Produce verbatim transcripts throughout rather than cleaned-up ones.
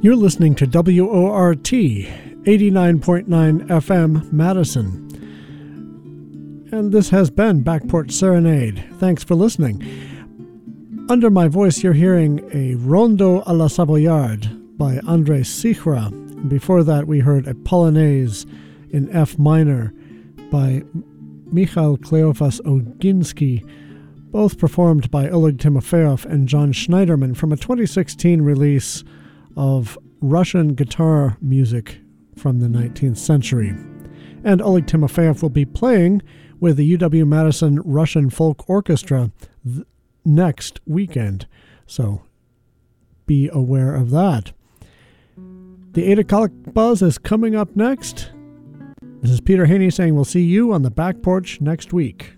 You're listening to W O R T, eighty-nine point nine F M, Madison. And this has been Backporch Serenade. Thanks for listening. Under my voice, you're hearing a Rondo à la Savoyarde by André Sichra. Before that, we heard a Polonaise in F minor by Michal Kleofas Oginski, both performed by Oleg Timofeyev and John Schneiderman from a twenty sixteen release of Russian guitar music from the nineteenth century. And Oleg Timofeyev will be playing with the U W-Madison Russian Folk Orchestra th- next weekend, so be aware of that. The eight o'clock buzz is coming up next. This is Peter Haney saying we'll see you on the back porch next week.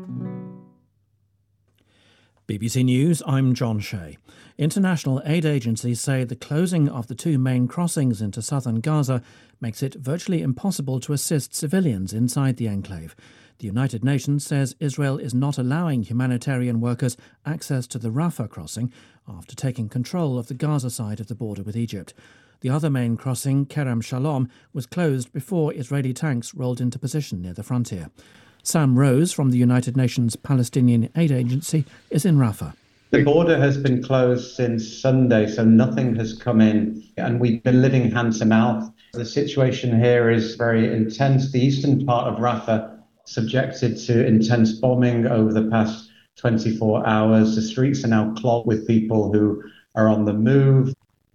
B B C News, I'm John Shea. International aid agencies say the closing of the two main crossings into southern Gaza makes it virtually impossible to assist civilians inside the enclave. The United Nations says Israel is not allowing humanitarian workers access to the Rafah crossing after taking control of the Gaza side of the border with Egypt. The other main crossing, Kerem Shalom, was closed before Israeli tanks rolled into position near the frontier. Sam Rose from the United Nations Palestinian Aid Agency is in Rafah. The border has been closed since Sunday, so nothing has come in, and we've been living hand to mouth. The situation here is very intense. The eastern part of Rafah subjected to intense bombing over the past twenty-four hours. The streets are now clogged with people who are on the move.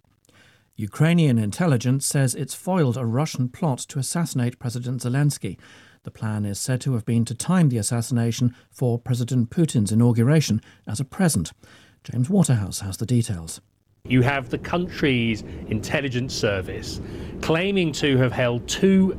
Ukrainian intelligence says it's foiled a Russian plot to assassinate President Zelensky. The plan is said to have been to time the assassination for President Putin's inauguration as a present. James Waterhouse has the details. You have the country's intelligence service claiming to have held two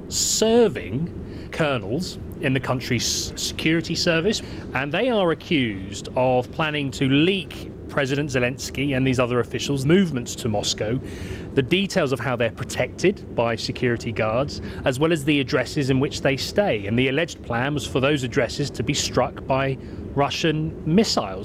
serving colonels in the country's security service, and they are accused of planning to leak President Zelensky and these other officials' movements to Moscow, the details of how they're protected by security guards, as well as the addresses in which they stay. And the alleged plan was for those addresses to be struck by Russian missiles.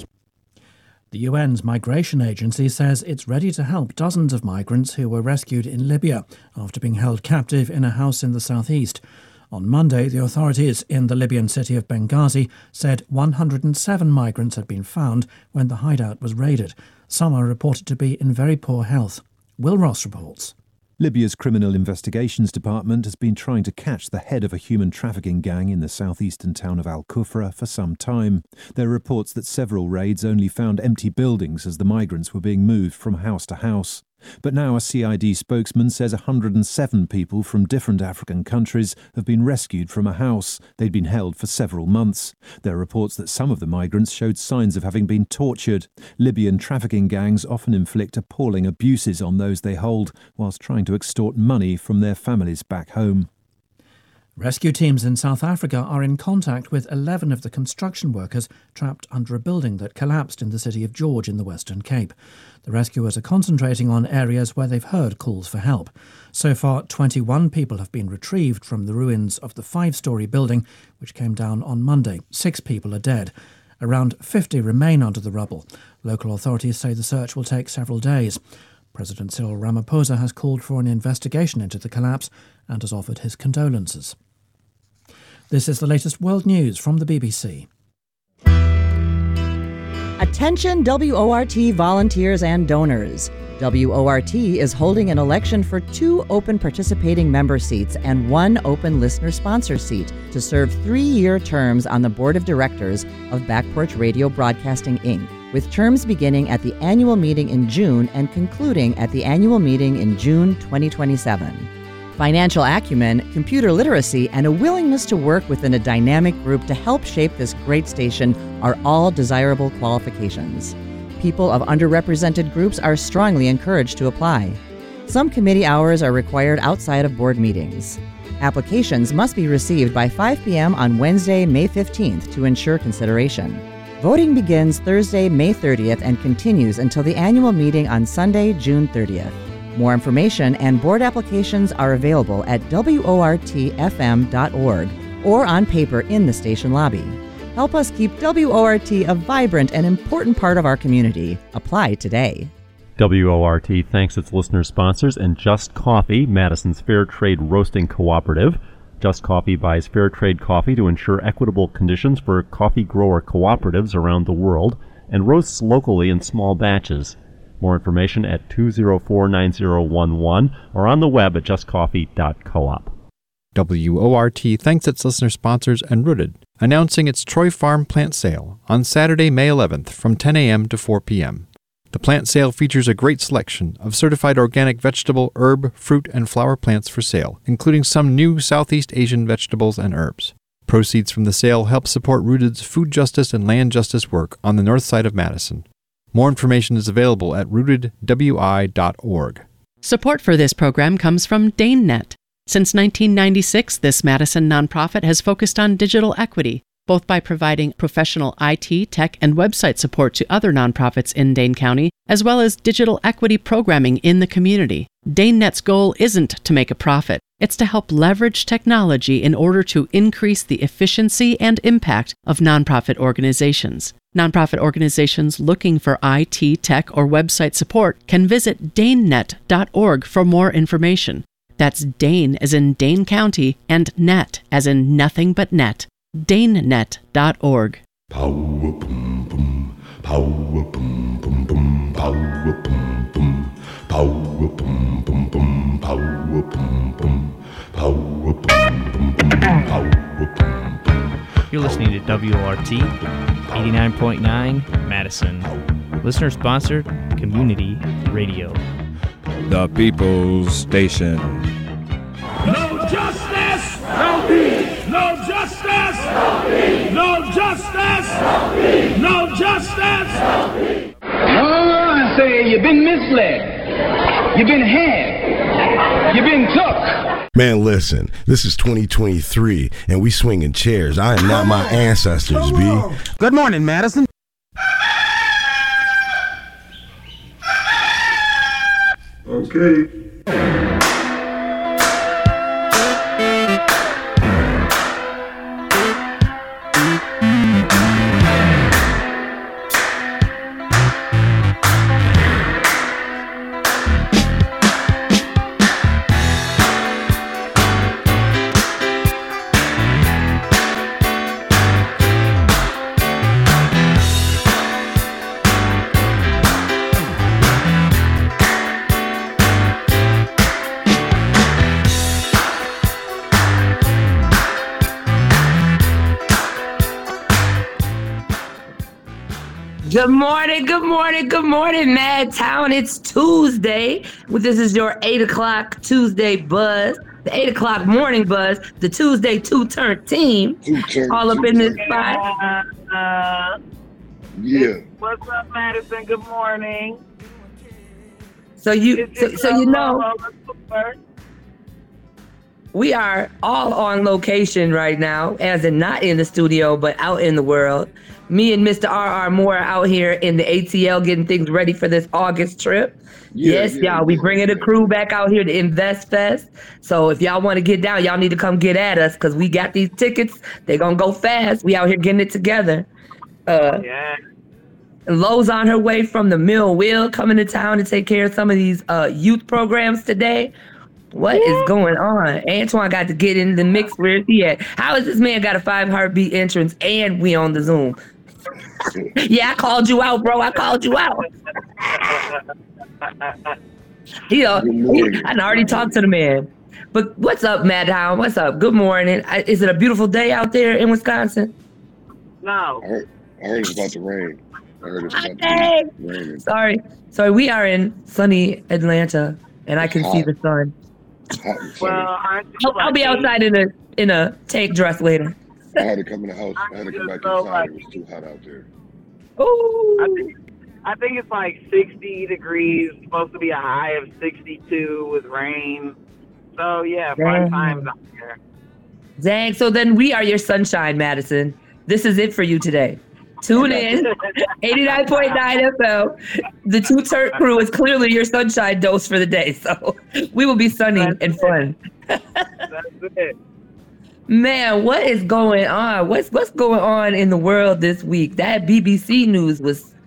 The U N's Migration Agency says it's ready to help dozens of migrants who were rescued in Libya after being held captive in a house in the southeast. On Monday, the authorities in the Libyan city of Benghazi said one hundred seven migrants had been found when the hideout was raided. Some are reported to be in very poor health. Will Ross reports. Libya's Criminal Investigations Department has been trying to catch the head of a human trafficking gang in the southeastern town of Al-Kufra for some time. There are reports that several raids only found empty buildings as the migrants were being moved from house to house. But now a C I D spokesman says one hundred seven people from different African countries have been rescued from a house. They'd been held for several months. There are reports that some of the migrants showed signs of having been tortured. Libyan trafficking gangs often inflict appalling abuses on those they hold, whilst trying to extort money from their families back home. Rescue teams in South Africa are in contact with eleven of the construction workers trapped under a building that collapsed in the city of George in the Western Cape. The rescuers are concentrating on areas where they've heard calls for help. So far, twenty-one people have been retrieved from the ruins of the five-storey building, which came down on Monday. Six people are dead. Around fifty remain under the rubble. Local authorities say the search will take several days. President Cyril Ramaphosa has called for an investigation into the collapse and has offered his condolences. This is the latest world news from the B B C. Attention W O R T volunteers and donors. W O R T is holding an election for two open participating member seats and one open listener sponsor seat to serve three-year terms on the board of directors of Backporch Radio Broadcasting, Incorporated, with terms beginning at the annual meeting in June and concluding at the annual meeting in June twenty twenty-seven. Financial acumen, computer literacy, and a willingness to work within a dynamic group to help shape this great station are all desirable qualifications. People of underrepresented groups are strongly encouraged to apply. Some committee hours are required outside of board meetings. Applications must be received by five p.m. on Wednesday, May fifteenth to ensure consideration. Voting begins Thursday, May thirtieth and continues until the annual meeting on Sunday, June thirtieth. More information and board applications are available at W O R T F M dot org or on paper in the station lobby. Help us keep W O R T a vibrant and important part of our community. Apply today. W O R T thanks its listener sponsors and Just Coffee, Madison's Fair Trade Roasting Cooperative. Just Coffee buys fair trade coffee to ensure equitable conditions for coffee grower cooperatives around the world and roasts locally in small batches. More information at two oh four, nine oh one one or on the web at just coffee dot coop. W O R T thanks its listener sponsors and Rooted, announcing its Troy Farm plant sale on Saturday, May eleventh from ten a.m. to four p.m. The plant sale features a great selection of certified organic vegetable, herb, fruit, and flower plants for sale, including some new Southeast Asian vegetables and herbs. Proceeds from the sale help support Rooted's food justice and land justice work on the north side of Madison. More information is available at rooted w i dot org. Support for this program comes from DaneNet. Since nineteen ninety-six, this Madison nonprofit has focused on digital equity, both by providing professional I T, tech, and website support to other nonprofits in Dane County, as well as digital equity programming in the community. DaneNet's goal isn't to make a profit. It's to help leverage technology in order to increase the efficiency and impact of nonprofit organizations. Nonprofit organizations looking for I T, tech, or website support can visit dane net dot org for more information. That's Dane as in Dane County and net as in nothing but net. dane net dot org. Power boom boom, power boom boom boom, power boom boom, power boom boom boom, power boom boom, power boom boom boom, power boom boom. You're listening to W O R T eighty-nine point nine Madison, listener sponsored community radio. The People's Station. No justice! No peace! No justice! No peace! No justice! No peace! No justice! No peace! No, I say you've been misled. You've been had. You've been took. Man, listen, this is twenty twenty-three, and we swinging chairs. I am not my ancestors, B. Good morning, Madison. Okay. Good morning, good morning, good morning, Mad Town. It's Tuesday. This is your eight o'clock Tuesday buzz, the eight o'clock morning buzz, the Tuesday two-turn team. Two-turn, all up in this spot. Uh, uh, yeah. What's up, Madison? Good morning. So you, so, so you know, we are all on location right now, as in not in the studio, but out in the world. Me and Mister R R Moore are out here in the A T L getting things ready for this August trip. Yeah, yes, yeah, y'all, we bringing a crew back out here to Invest Fest. So if y'all want to get down, y'all need to come get at us because we got these tickets. They're going to go fast. We out here getting it together. Uh, yeah. Lowe's on her way from the Mill Wheel coming to town to take care of some of these uh, youth programs today. What yeah. is going on? Antoine got to get in the mix. Where is he at? How is this man got a five heartbeat entrance and we on the Zoom? Yeah, I called you out, bro. I called you out. you know, he, I already talked to the man. But what's up, Madhound? What's up? Good morning. I, is it a beautiful day out there in Wisconsin? No. I heard, I heard it's about to rain. I heard it's about okay. to rain. Sorry. Sorry, we are in sunny Atlanta, and I can hot. see the sun. Well, aren't you I'll, I'll be outside in a in a tank dress later. I had to come in the house. I had to come back inside. It was too hot out there. Ooh. I think, I think it's like sixty degrees. It's supposed to be a high of sixty-two with rain. So, yeah, fun times out here. Dang. So then we are your sunshine, Madison. This is it for you today. Tune in. eighty-nine point nine F M. The two-turn crew is clearly your sunshine dose for the day. So we will be sunny That's and it. fun. That's it. Man, what is going on? What's what's going on in the world this week? That B B C News was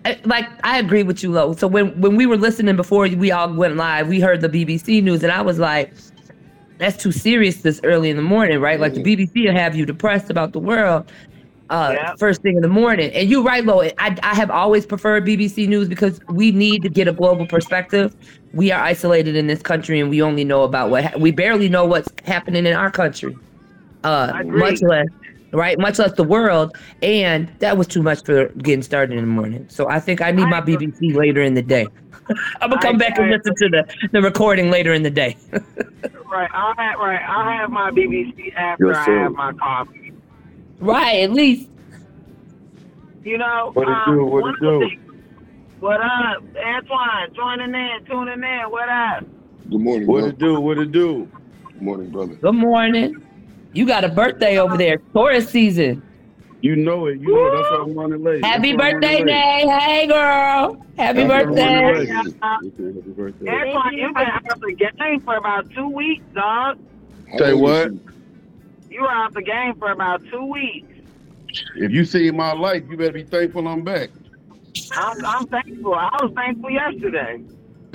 like I agree with you, Lo. So when when we were listening before we all went live, we heard the B B C news, and I was like, that's too serious this early in the morning, right? Like the B B C will have you depressed about the world uh, yeah. first thing in the morning. And you're right, Lo. I, I have always preferred B B C News because we need to get a global perspective. We are isolated in this country, and we only know about what ha- we barely know what's happening in our country, uh, much less, right? Much less the world. And that was too much for getting started in the morning. So I think I need my B B C later in the day. I'm gonna come I, back I, and listen to the, the recording later in the day. Right, I'll have right. I'll have my B B C after yes, I have my coffee. Right, at least. You know, what it um, do? What it do? What up, Antoine? Joining in, tuning in. What up? Good morning. What bro. it do? What it do? Good morning, brother. Good morning. You got a birthday over there, Taurus season. You know it. You know it. That's why I'm running late. Happy That's birthday, Nay. Hey, girl. Happy That's birthday. Uh, Happy birthday. Antoine, you've been out the game for about two weeks, dog. Say what? You were out the game for about two weeks. If you see my life, you better be thankful I'm back. I'm, I'm thankful. I was thankful yesterday.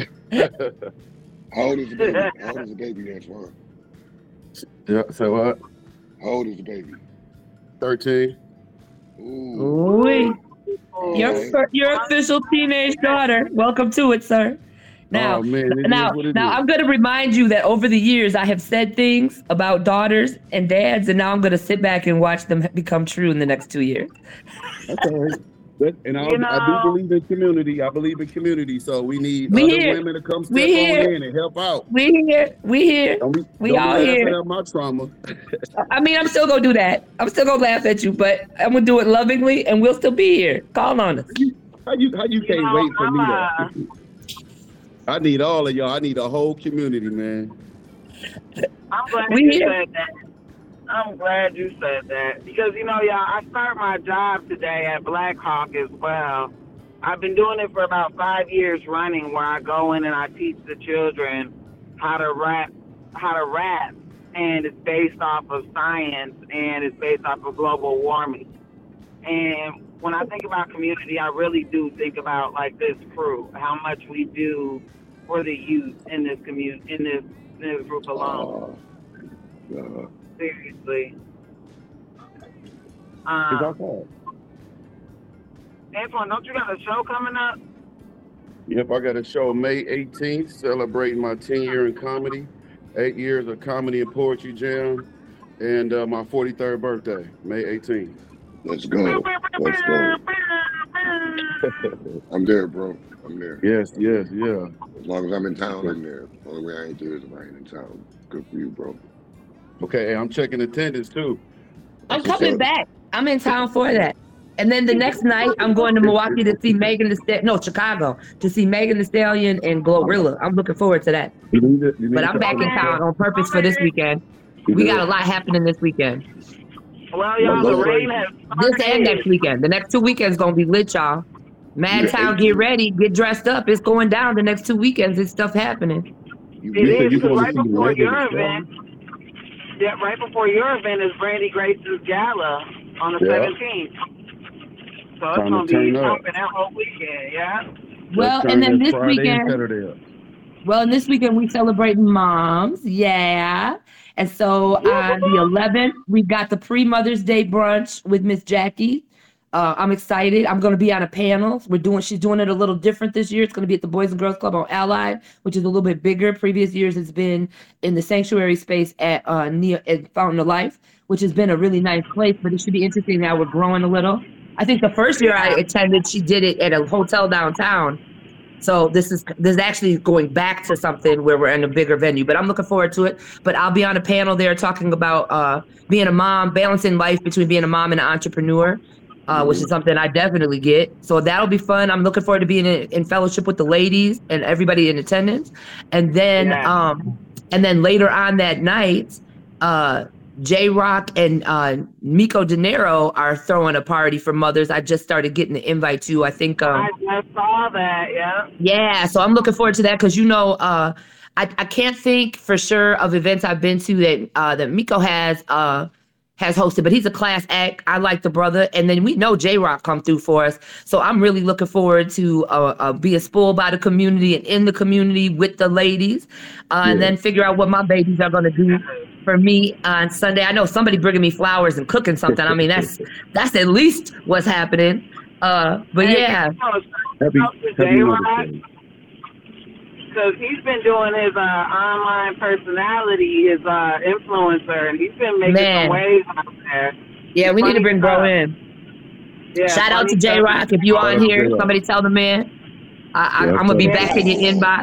How old is the baby? How old is the baby, Antoine? Yeah, say what? How old is the baby? thirteen. Ooh. Ooh. Your, your official teenage daughter. Welcome to it, sir. Now, oh, man, now, now I'm going to remind you that over the years, I have said things about daughters and dads, and now I'm going to sit back and watch them become true in the next two years. Okay. But, and I, you know, I do believe in community. I believe in community. So we need we other here. women to come step we on here. in and help out. We here. We here. Don't be, we don't all be here. At my trauma. I mean, I'm still going to do that. I'm still going to laugh at you, but I'm going to do it lovingly, and we'll still be here. Call on us. How you, how you, you can't know, wait for I'm, me uh, to... I need all of y'all. I need a whole community, man. I'm glad we you here. said that. I'm glad you said that because, you know, y'all, I start my job today at Blackhawk as well. I've been doing it for about five years running where I go in and I teach the children how to rap, how to rap. And it's based off of science and it's based off of global warming. And when I think about community, I really do think about like this crew, how much we do for the youth in this community, in this, in this group alone. Uh, uh, Seriously. Um, Antoine, don't you got a show coming up? Yep, I got a show May eighteenth, celebrating my ten year in comedy, eight years of comedy and poetry jam, and uh, my forty-third birthday, May eighteenth. Let's go. Let's go. I'm there, bro. I'm there. Yes, yes, yeah. As long as I'm in town, I'm there. The only way I ain't there is if I ain't in town. Good for you, bro. Okay, I'm checking attendance too. I'm coming back. I'm in town for that. And then the next night, I'm going to Milwaukee to see Megan Thee Stallion. No, Chicago to see Megan Thee Stallion and Glorilla. I'm looking forward to that. You need to, you need but I'm back in town on purpose for this weekend. We got a lot happening this weekend. Well, y'all, the rain has This and next weekend. The next two weekends gonna be lit, y'all. Madtown, get ready, get dressed up. It's going down the next two weekends. There's stuff happening. It is, right before your event. Yeah, right before your event is Brandy Grace's gala on the Yeah. seventeenth. So it's Time gonna to turn be up. pumping that whole weekend, yeah. Well, Let's and turn then this this Friday and weekend, Saturday up. well, and this weekend we celebrating moms, yeah. And so on the eleventh, we've got the pre-Mother's Day brunch with Miss Jackie. Uh, I'm excited. I'm going to be on a panel. We're doing. She's doing it a little different this year. It's going to be at the Boys and Girls Club on Allied, which is a little bit bigger. Previous years, it's been in the sanctuary space at uh, near at Fountain of Life, which has been a really nice place. But it should be interesting now. We're growing a little. I think the first year I attended, she did it at a hotel downtown. So this is this is actually going back to something where we're in a bigger venue. But I'm looking forward to it. But I'll be on a panel there talking about uh, being a mom, balancing life between being a mom and an entrepreneur. Uh, which is something I definitely get. So that'll be fun. I'm looking forward to being in, in fellowship with the ladies and everybody in attendance. And then, Yeah. um, and then later on that night, uh, J Rock and uh, Miko De Niro are throwing a party for mothers. I just started getting the invite to. I think. Um, I just saw that, yeah. yeah, so I'm looking forward to that because you know, uh, I I can't think for sure of events I've been to that uh, that Miko has. Uh, has hosted, but he's a class act. I like the brother. And then we know J-Rock come through for us. So I'm really looking forward to uh, uh, being spoiled by the community and in the community with the ladies, uh, yeah. and then figure out what my babies are going to do for me on Sunday. I know somebody bringing me flowers and cooking something. I mean, that's that's at least what's happening. Uh, but yeah. Happy, happy Because he's been doing his uh, online personality, his uh, influencer, and he's been making Man. some waves out there. Yeah, we need to bring bro in. Yeah, Shout out to funny J Rock. If you on here, somebody tell the man. I, I, Yeah, I'm gonna be yeah. back in your inbox.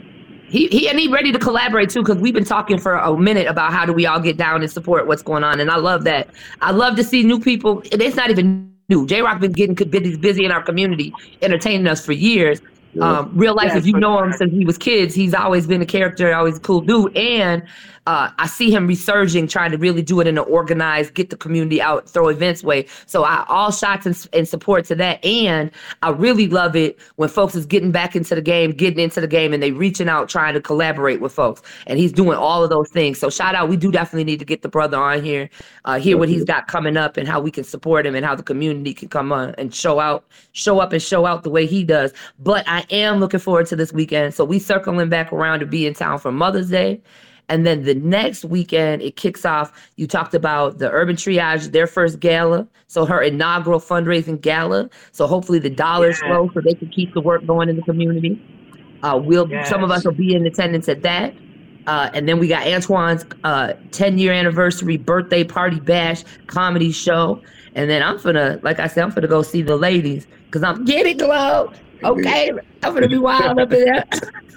He he and he ready to collaborate too, because we've been talking for a minute about how do we all get down and support what's going on, and I love that. I love to see new people. And it's not even new. J Rock been getting busy, busy in our community, entertaining us for years. Um, real life, Yeah, if you for know sure. him since he was kids, he's always been a character, always a cool dude. And uh, I see him resurging, trying to really do it in an organized, get the community out, throw events way. So I all shots and, and support to that. And I really love it when folks is getting back into the game, getting into the game, and they reaching out, trying to collaborate with folks. And he's doing all of those things. So shout out. We do definitely need to get the brother on here, uh, hear what he's got coming up and how we can support him and how the community can come on and show out, show up and show out the way he does. But I am looking forward to this weekend. So we circling back around to be in town for Mother's Day. And then the next weekend, it kicks off. You talked about the Urban Triage, their first gala. So her inaugural fundraising gala. So hopefully the dollars Yeah. flow so they can keep the work going in the community. Uh, we'll Yes. Some of us will be in attendance at that. Uh, and then we got Antoine's uh, ten-year anniversary birthday party bash comedy show. And then I'm finna, like I said, I'm finna go see the ladies because I'm getting glow. Okay, I'm gonna be wild up in there.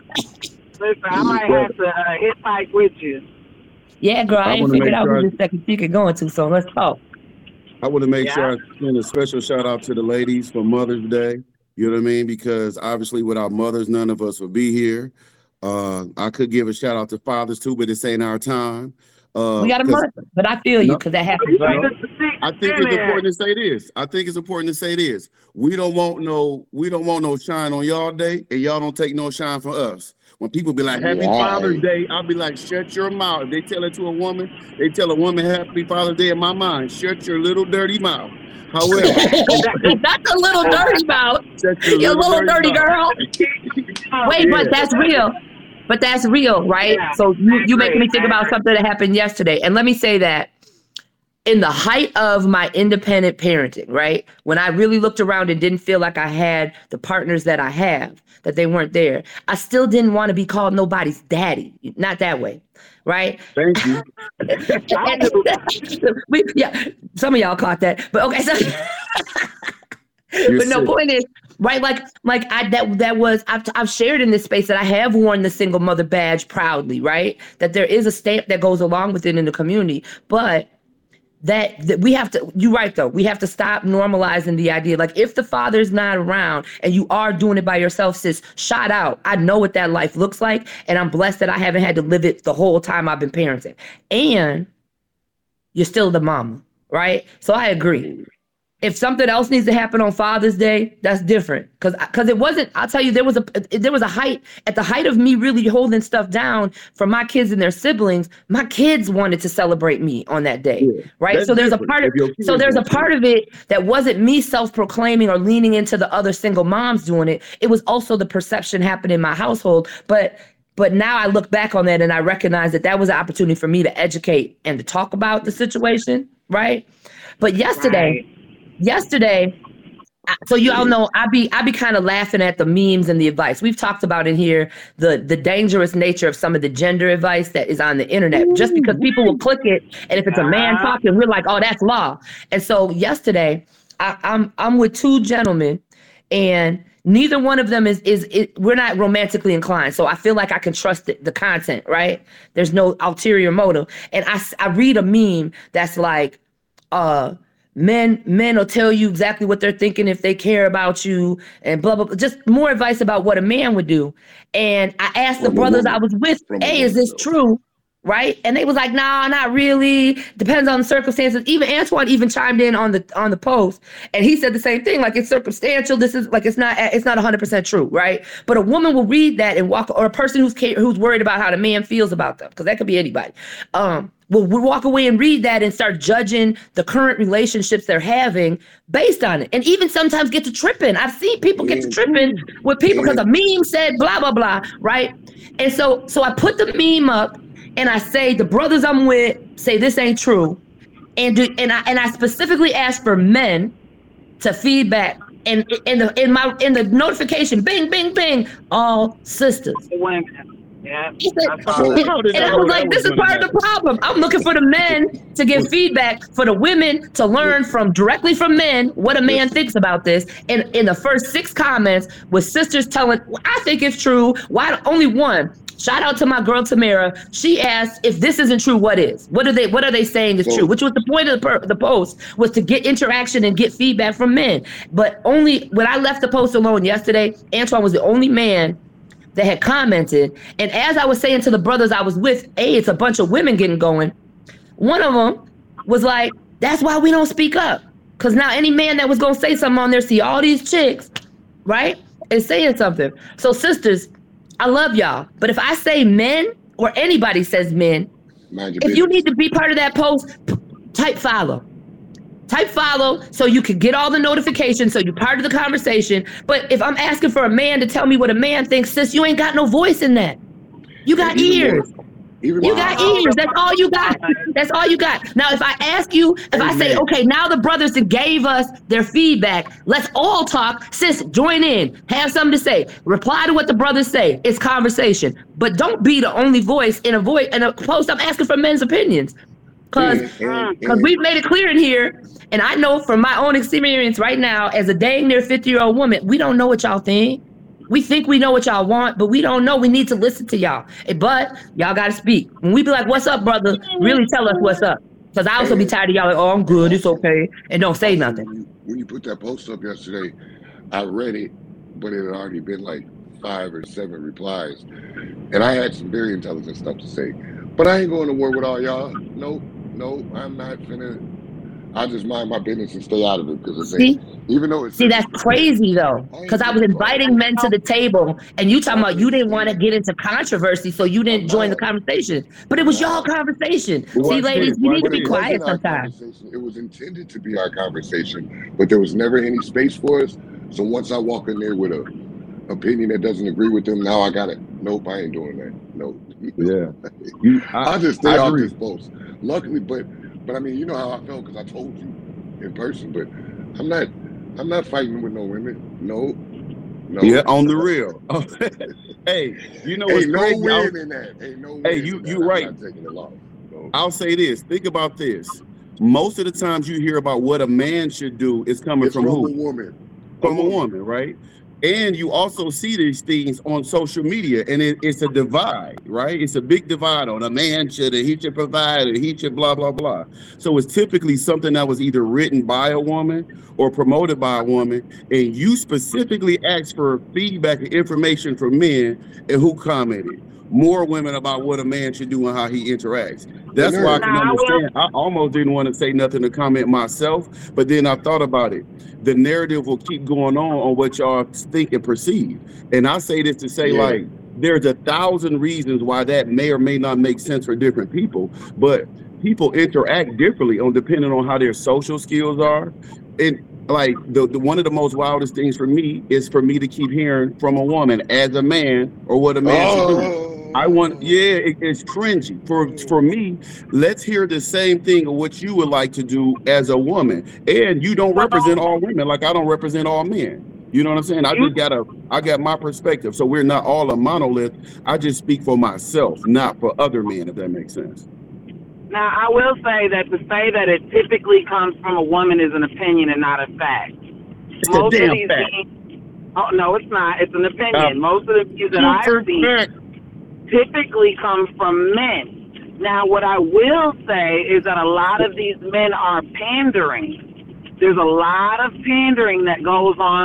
Listen, I might have to uh, hit Mike with you. Yeah, girl, I, I ain't wanna figured make out sure who I- this second speaker going to, so let's talk. I want to make Yeah. sure I send a special shout out to the ladies for Mother's Day. You know what I mean? Because obviously without mothers, none of us would be here. Uh, I could give a shout out to fathers too, but this ain't our time. Uh, We got a 'cause- month, but I feel you No. because that happens, right? I think it's important to say this. I think it's important to say this. We don't want no, we don't want no shine on y'all day, and y'all don't take no shine from us. When people be like, Happy Right. Father's Day, I'll be like, shut your mouth. If they tell it to a woman, they tell a woman Happy Father's Day in my mind. Shut your little dirty mouth. However, That's a little dirty mouth. shut your You little dirty mouth. girl. Wait, but that's real. But that's real, right? Yeah, So you, I you making me agree, think I about agree. something that happened yesterday. And let me say that in the height of my independent parenting, right? When I really looked around and didn't feel like I had the partners that I have, that they weren't there, I still didn't want to be called nobody's daddy. Not that way, right? Thank you. we, yeah, some of y'all caught that. But okay, so You're but no, sick. point is, right? Like, like I that that was I've I've shared in this space that I have worn the single mother badge proudly, right? That there is a stamp that goes along with it in the community, but that, that we have to. You're right, though. We have to stop normalizing the idea. Like, if the father's not around and you are doing it by yourself, sis, shout out. I know what that life looks like, and I'm blessed that I haven't had to live it the whole time I've been parenting. And you're still the mama, right? So I agree. If something else needs to happen on Father's Day, that's different. Cause, cause it wasn't, I'll tell you, there was a there was a height, at the height of me really holding stuff down for my kids and their siblings, my kids wanted to celebrate me on that day. Yeah, right? that's So there's a different. part of If your kids so there's a want to. part of it that wasn't me self-proclaiming or leaning into the other single moms doing it. It was also the perception happening in my household. But But now I look back on that and I recognize that that was an opportunity for me to educate and to talk about the situation, right? But yesterday, yesterday, I- so you all know I be I be kind of laughing at the memes and the advice. We've talked about in here the the dangerous nature of some of the gender advice that is on the internet. Just because people will click it, and if it's a man talking, we're like, oh, that's law. And so yesterday, I, I'm I'm with two gentlemen, and neither one of them is is it, we're not romantically inclined. So I feel like I can trust the, the content, right? There's no ulterior motive. And I s- I read a meme that's like, uh. Men, men will tell you exactly what they're thinking if they care about you, and blah blah blah. Just more advice about what a man would do. And I asked the brothers I was with, "Hey, is this true?" right? And they was like, nah, not really. Depends on the circumstances. Even Antoine even chimed in on the on the post, and he said the same thing. Like, it's circumstantial. This is like it's not it's not one hundred percent true, right? But a woman will read that and walk, or a person who's who's worried about how the man feels about them, because that could be anybody. Um, will will walk away and read that and start judging the current relationships they're having based on it, and even sometimes get to tripping. I've seen people get to tripping with people because a meme said blah blah blah, right? And so so I put the meme up. And I say the brothers I'm with say this ain't true, and do, and I and I specifically ask for men to feedback. And in the in my in the notification, bing bing bing, all sisters. Women, yeah. Said, and I was like, this is part of the problem. I'm looking for the men to give feedback, for the women to learn from directly from men what a man thinks about this. And in the first six comments, with sisters telling, well, I think it's true. Why only one? Shout out to my girl Tamara. She asked, if this isn't true, what is? What are they What are they saying is true? Which was the point of the, per- the post, was to get interaction and get feedback from men. But only when I left the post alone yesterday, Antoine was the only man that had commented. And as I was saying to the brothers I was with, hey, it's a bunch of women getting going. One of them was like, that's why we don't speak up. Because now any man that was going to say something on there see all these chicks, right, and saying something. So sisters, I love y'all, but if I say men or anybody says men, if you need to be part of that post, p- type follow. Type follow so you can get all the notifications, so you're part of the conversation. But if I'm asking for a man to tell me what a man thinks, sis, you ain't got no voice in that. You got ears. You got ears. That's all you got. That's all you got. Now, if I ask you, if I say, okay, now the brothers that gave us their feedback, let's all talk. Sis, join in. Have something to say. Reply to what the brothers say. It's conversation. But don't be the only voice in a voice in a post. I'm asking for men's opinions. Because because we've made it clear in here, and I know from my own experience right now, as a dang near fifty-year-old woman, we don't know what y'all think. We think we know what y'all want, but we don't know. We need to listen to y'all. But y'all got to speak. When we be like, what's up, brother? Really tell us what's up. Because I also be tired of y'all like, oh, I'm good. It's okay. And don't say nothing. When you put that post up yesterday, I read it, but it had already been like five or seven replies. And I had some very intelligent stuff to say. But I ain't going to war with all y'all. Nope. Nope. I'm not finna. I just mind my business and stay out of it, because it's even though it's see that's crazy though, because I was inviting men to the table, and you talking about you didn't want to get into controversy, so you didn't join the conversation. But it was y'all conversation. Well, see, ladies, you need to be it quiet wasn't our sometimes. conversation. It was intended to be our conversation, but there was never any space for us. So once I walk in there with a opinion that doesn't agree with them, now I got it. Nope, I ain't doing that. Nope. Yeah. You, I, I'll just stay I off agree. this post. Luckily, but but I mean, you know how I felt because I told you in person. But I'm not I'm not fighting with no women. No. No. Yeah, on the real. Hey, you know what's Ain't no crazy? win I'll- in that. Ain't no win Hey, in you that. you I'm right. not taking it off. No. I'll say this. Think about this. Most of the times you hear about what a man should do is coming It's from from who? a woman. From a woman, right? And you also see these things on social media, and it, it's a divide, right? It's a big divide on a man should, and he should provide, and he should blah, blah, blah. So it's typically something that was either written by a woman or promoted by a woman, and you specifically ask for feedback and information from men, and who commented? More women about what a man should do and how he interacts. That's why I can understand. I almost didn't want to say nothing to comment myself, but then I thought about it. The narrative will keep going on on what y'all think and perceive. And I say this to say, Yeah. like, there's a thousand reasons why that may or may not make sense for different people, but people interact differently on depending on how their social skills are. And like the, the one of the most wildest things for me is for me to keep hearing from a woman as a man or what a man should do. I want, yeah, it, it's cringy. For for me, let's hear the same thing of what you would like to do as a woman. And you don't represent all women like I don't represent all men. You know what I'm saying? I just got a, I got my perspective. So we're not all a monolith. I just speak for myself, not for other men, if that makes sense. Now, I will say that to say that it typically comes from a woman is an opinion and not a fact. It's a Most of damn these fact. things- oh, no, it's not. It's an opinion. Um, Most of the views that I've seen typically come from men. Now, what I will say is that a lot of these men are pandering. There's a lot of pandering that goes on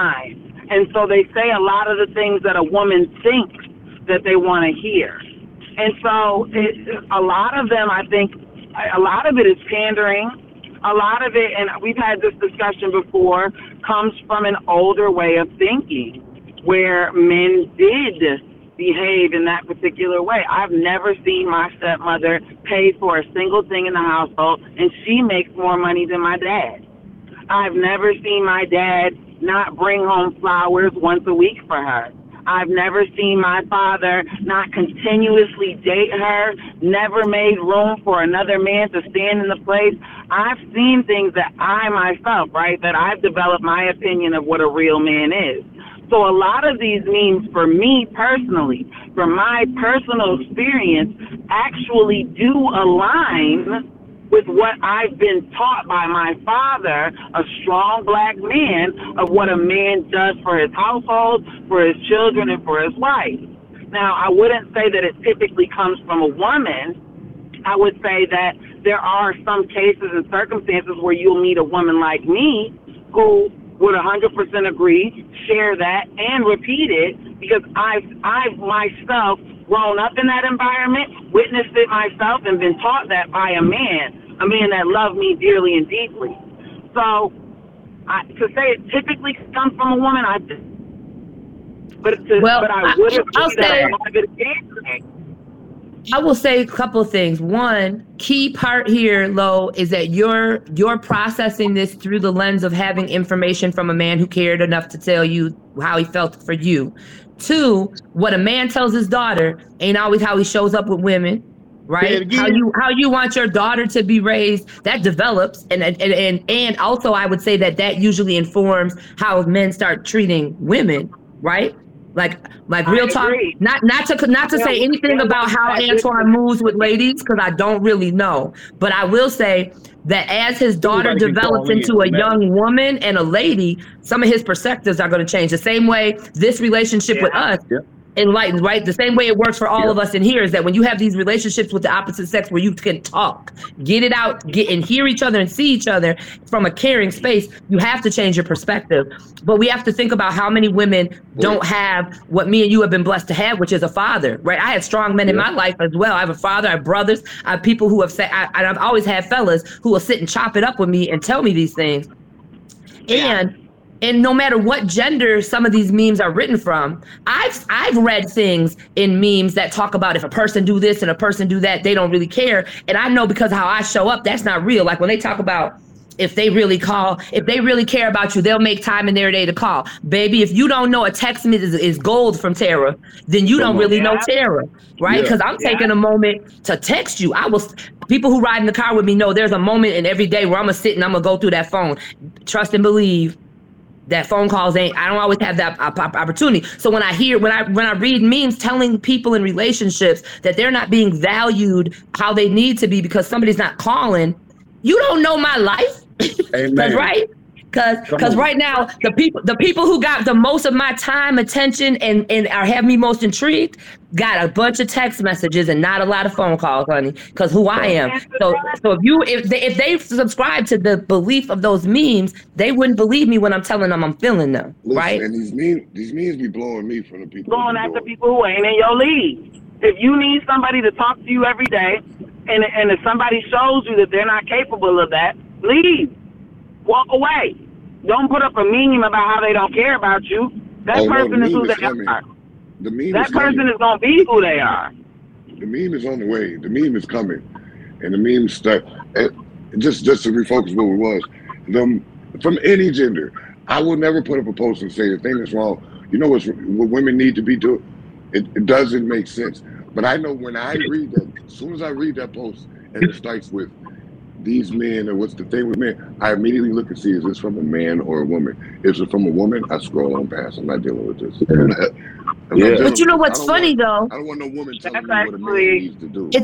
online. And so they say a lot of the things that a woman thinks that they want to hear. And so it, a lot of them, I think, a lot of it is pandering. A lot of it, and we've had this discussion before, comes from an older way of thinking where men did behave in that particular way. I've never seen my stepmother pay for a single thing in the household, and she makes more money than my dad. I've never seen my dad not bring home flowers once a week for her. I've never seen my father not continuously date her, never made room for another man to stand in the place. I've seen things that I myself, right, that I've developed my opinion of what a real man is. So a lot of these memes, for me personally, from my personal experience, actually do align with what I've been taught by my father, a strong black man, of what a man does for his household, for his children, and for his wife. Now, I wouldn't say that it typically comes from a woman. I would say that there are some cases and circumstances where you'll meet a woman like me who would one hundred percent agree, share that, and repeat it, because I've, I've myself grown up in that environment, witnessed it myself, and been taught that by a man, a man that loved me dearly and deeply. So, I, to say it typically comes from a woman, I but to, well, but I would have I'll that say, a lot of it is I will say a couple of things. One, key part here, Lo, is that you're you're processing this through the lens of having information from a man who cared enough to tell you how he felt for you. Two, what a man tells his daughter ain't always how he shows up with women, right? How you how you want your daughter to be raised, that develops, and and and and also I would say that that usually informs how men start treating women, right? Like, like real talk. Not, not to, not to say anything about how Antoine moves with ladies, because I don't really know. But I will say that as his daughter develops into a young woman and a lady, some of his perspectives are going to change. The same way this relationship with us enlightened, right? The same way it works for all yeah. of us in here is that when you have these relationships with the opposite sex where you can talk, get it out, get and hear each other and see each other from a caring space, you have to change your perspective. But we have to think about how many women don't have what me and you have been blessed to have, which is a father, right? I had strong men yeah. in my life as well. I have a father, I have brothers, I have people who have said, I, I've always had fellas who will sit and chop it up with me and tell me these things. Yeah. And And no matter what gender some of these memes are written from, I've I've read things in memes that talk about if a person do this and a person do that, they don't really care. And I know because of how I show up, that's not real. Like when they talk about if they really call, if they really care about you, they'll make time in their day to call. Baby, if you don't know a text message is, is gold from Tara, then you don't really yeah. know Tara, right? Because yeah. I'm yeah. taking a moment to text you. I was people who ride in the car with me know there's a moment in every day where I'm gonna sit and I'm gonna go through that phone. Trust and believe. That phone calls ain't, I don't always have that opportunity. So when I hear, when I when I read memes telling people in relationships that they're not being valued how they need to be because somebody's not calling, you don't know my life. Amen. Right? Because because right now the people the people who got the most of my time, attention, and and are have me most intrigued got a bunch of text messages and not a lot of phone calls, honey. Because who I am. So so if you if they if they subscribe to the belief of those memes, they wouldn't believe me when I'm telling them I'm feeling them, Listen, right? And these memes these memes be blowing me from the people. Going after people who ain't in your league. If you need somebody to talk to you every day, and and if somebody shows you that they're not capable of that, leave. Walk away. Don't put up a meme about how they don't care about you. That oh, person no, is who is they coming. are. The meme that is person coming. is going to be who they are. The meme is on the way. The meme is coming. And the meme stuck. Just, just to refocus what it was. The, from any gender, I will never put up a post and say the thing is wrong. You know what's, what women need to be doing? It, it doesn't make sense. But I know when I read that, as soon as I read that post and it starts with these men, or what's the thing with men, I immediately look and see, is this from a man or a woman? If it's from a woman, I scroll on past. I'm not dealing with this. I'm not, I'm yeah. But you know what's funny want, though? I don't want no woman telling me what a man needs to do. It's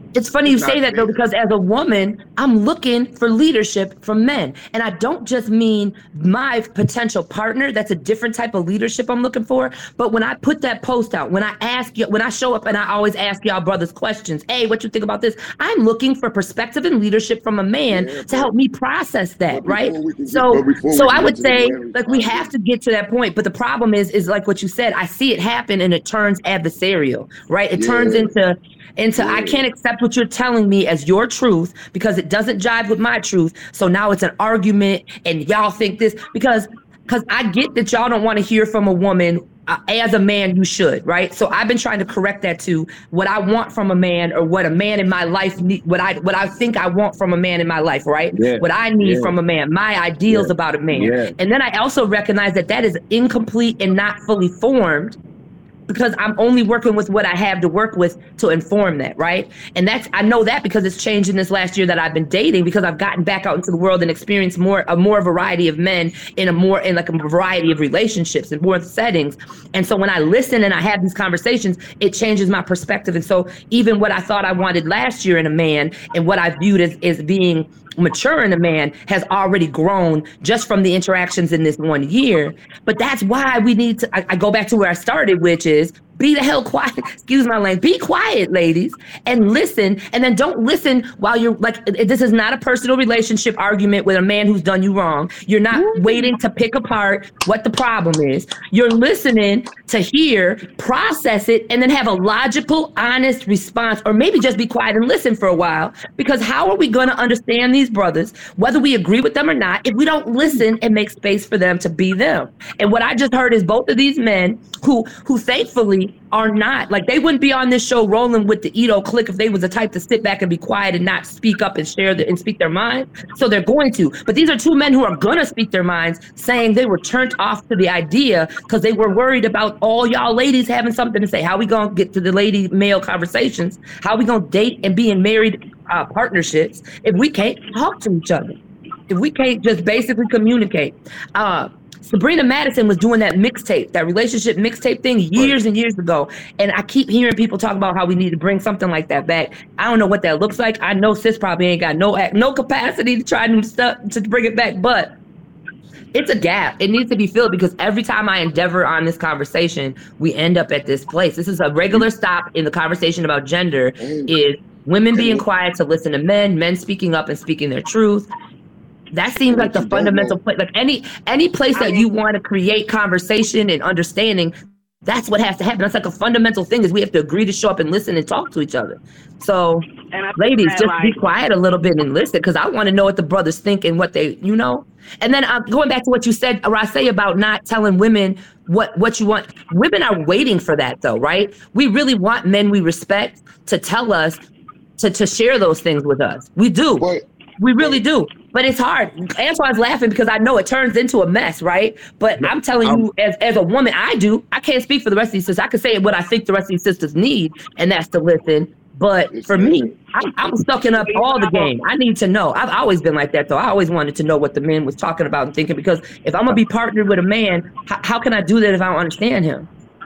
It's funny you It's say not that though, fair. because as a woman, I'm looking for leadership from men. And I don't just mean my potential partner. That's a different type of leadership I'm looking for. But when I put that post out, when I ask you, when I show up and I always ask y'all brothers questions, hey, what you think about this? I'm looking for perspective and leadership from a man Yeah, to help me process that, but right? before we can get- So, but before so we I can would get to the say, marriage like, we part, have to get to that point. But the problem is, is like what you said, I see it happen and it turns adversarial, right? It turns Yeah. into into I Yeah. can't accept what you're telling me as your truth because it doesn't jive with my truth. So now it's an argument and y'all think this because because I get that y'all don't want to hear from a woman. Uh, as a man, you should, right? So I've been trying to correct that to what I want from a man, or what a man in my life need, what I what I think I want from a man in my life, right? Yeah. What I need Yeah. from a man, my ideals Yeah. about a man. Yeah. And then I also recognize that that is incomplete and not fully formed, because I'm only working with what I have to work with to inform that, right? And that's, I know that because it's changed in this last year that I've been dating, because I've gotten back out into the world and experienced more, a more variety of men in a more, in like a variety of relationships and more settings. And so when I listen and I have these conversations, it changes my perspective. And so even what I thought I wanted last year in a man and what I viewed as, as being mature in a man has already grown just from the interactions in this one year. But that's why we need to, I, I go back to where I started, which is be the hell quiet, excuse my language, be quiet, ladies, and listen. And then don't listen while you're like, this is not a personal relationship argument with a man who's done you wrong. You're not waiting to pick apart what the problem is. You're listening to hear, process it, and then have a logical, honest response, or maybe just be quiet and listen for a while. Because how are we going to understand these brothers, whether we agree with them or not, if we don't listen and make space for them to be them? And what I just heard is both of these men who, who thankfully are not, like, they wouldn't be on this show rolling with the Ito clique if they was the type to sit back and be quiet and not speak up and share the, and speak their mind. So they're going to. But these are two men who are going to speak their minds, saying they were turned off to the idea because they were worried about all y'all ladies having something to say. How we going to get to the lady male conversations? How we going to date and be in married uh, partnerships if we can't talk to each other? If we can't just basically communicate? Uh, Sabrina Madison was doing that mixtape, that relationship mixtape thing years and years ago. And I keep hearing people talk about how we need to bring something like that back. I don't know what that looks like. I know sis probably ain't got no no capacity to try new stuff to bring it back, but it's a gap. It needs to be filled, because every time I endeavor on this conversation, we end up at this place. This is a regular stop in the conversation about gender, is women being quiet to listen to men, men speaking up and speaking their truth. That seems like the fundamental place. Like any any place that you want to create conversation and understanding, that's what has to happen. That's like a fundamental thing, is we have to agree to show up and listen and talk to each other. So, ladies, just like- be quiet a little bit and listen, because I want to know what the brothers think and what they, you know. And then uh, going back to what you said, Rasay, about not telling women what what you want. Women are waiting for that, though, right? We really want men we respect to tell us, to to share those things with us. We do. We really do. But it's hard. Antoine's laughing because I know it turns into a mess, right? But I'm telling you, as, as a woman, I do. I can't speak for the rest of these sisters. I can say what I think the rest of these sisters need, and that's to listen. But for me, I'm, I'm sucking up all the game. I need to know. I've always been like that, though. I always wanted to know what the man was talking about and thinking, because if I'm going to be partnered with a man, how, how can I do that if I don't understand him?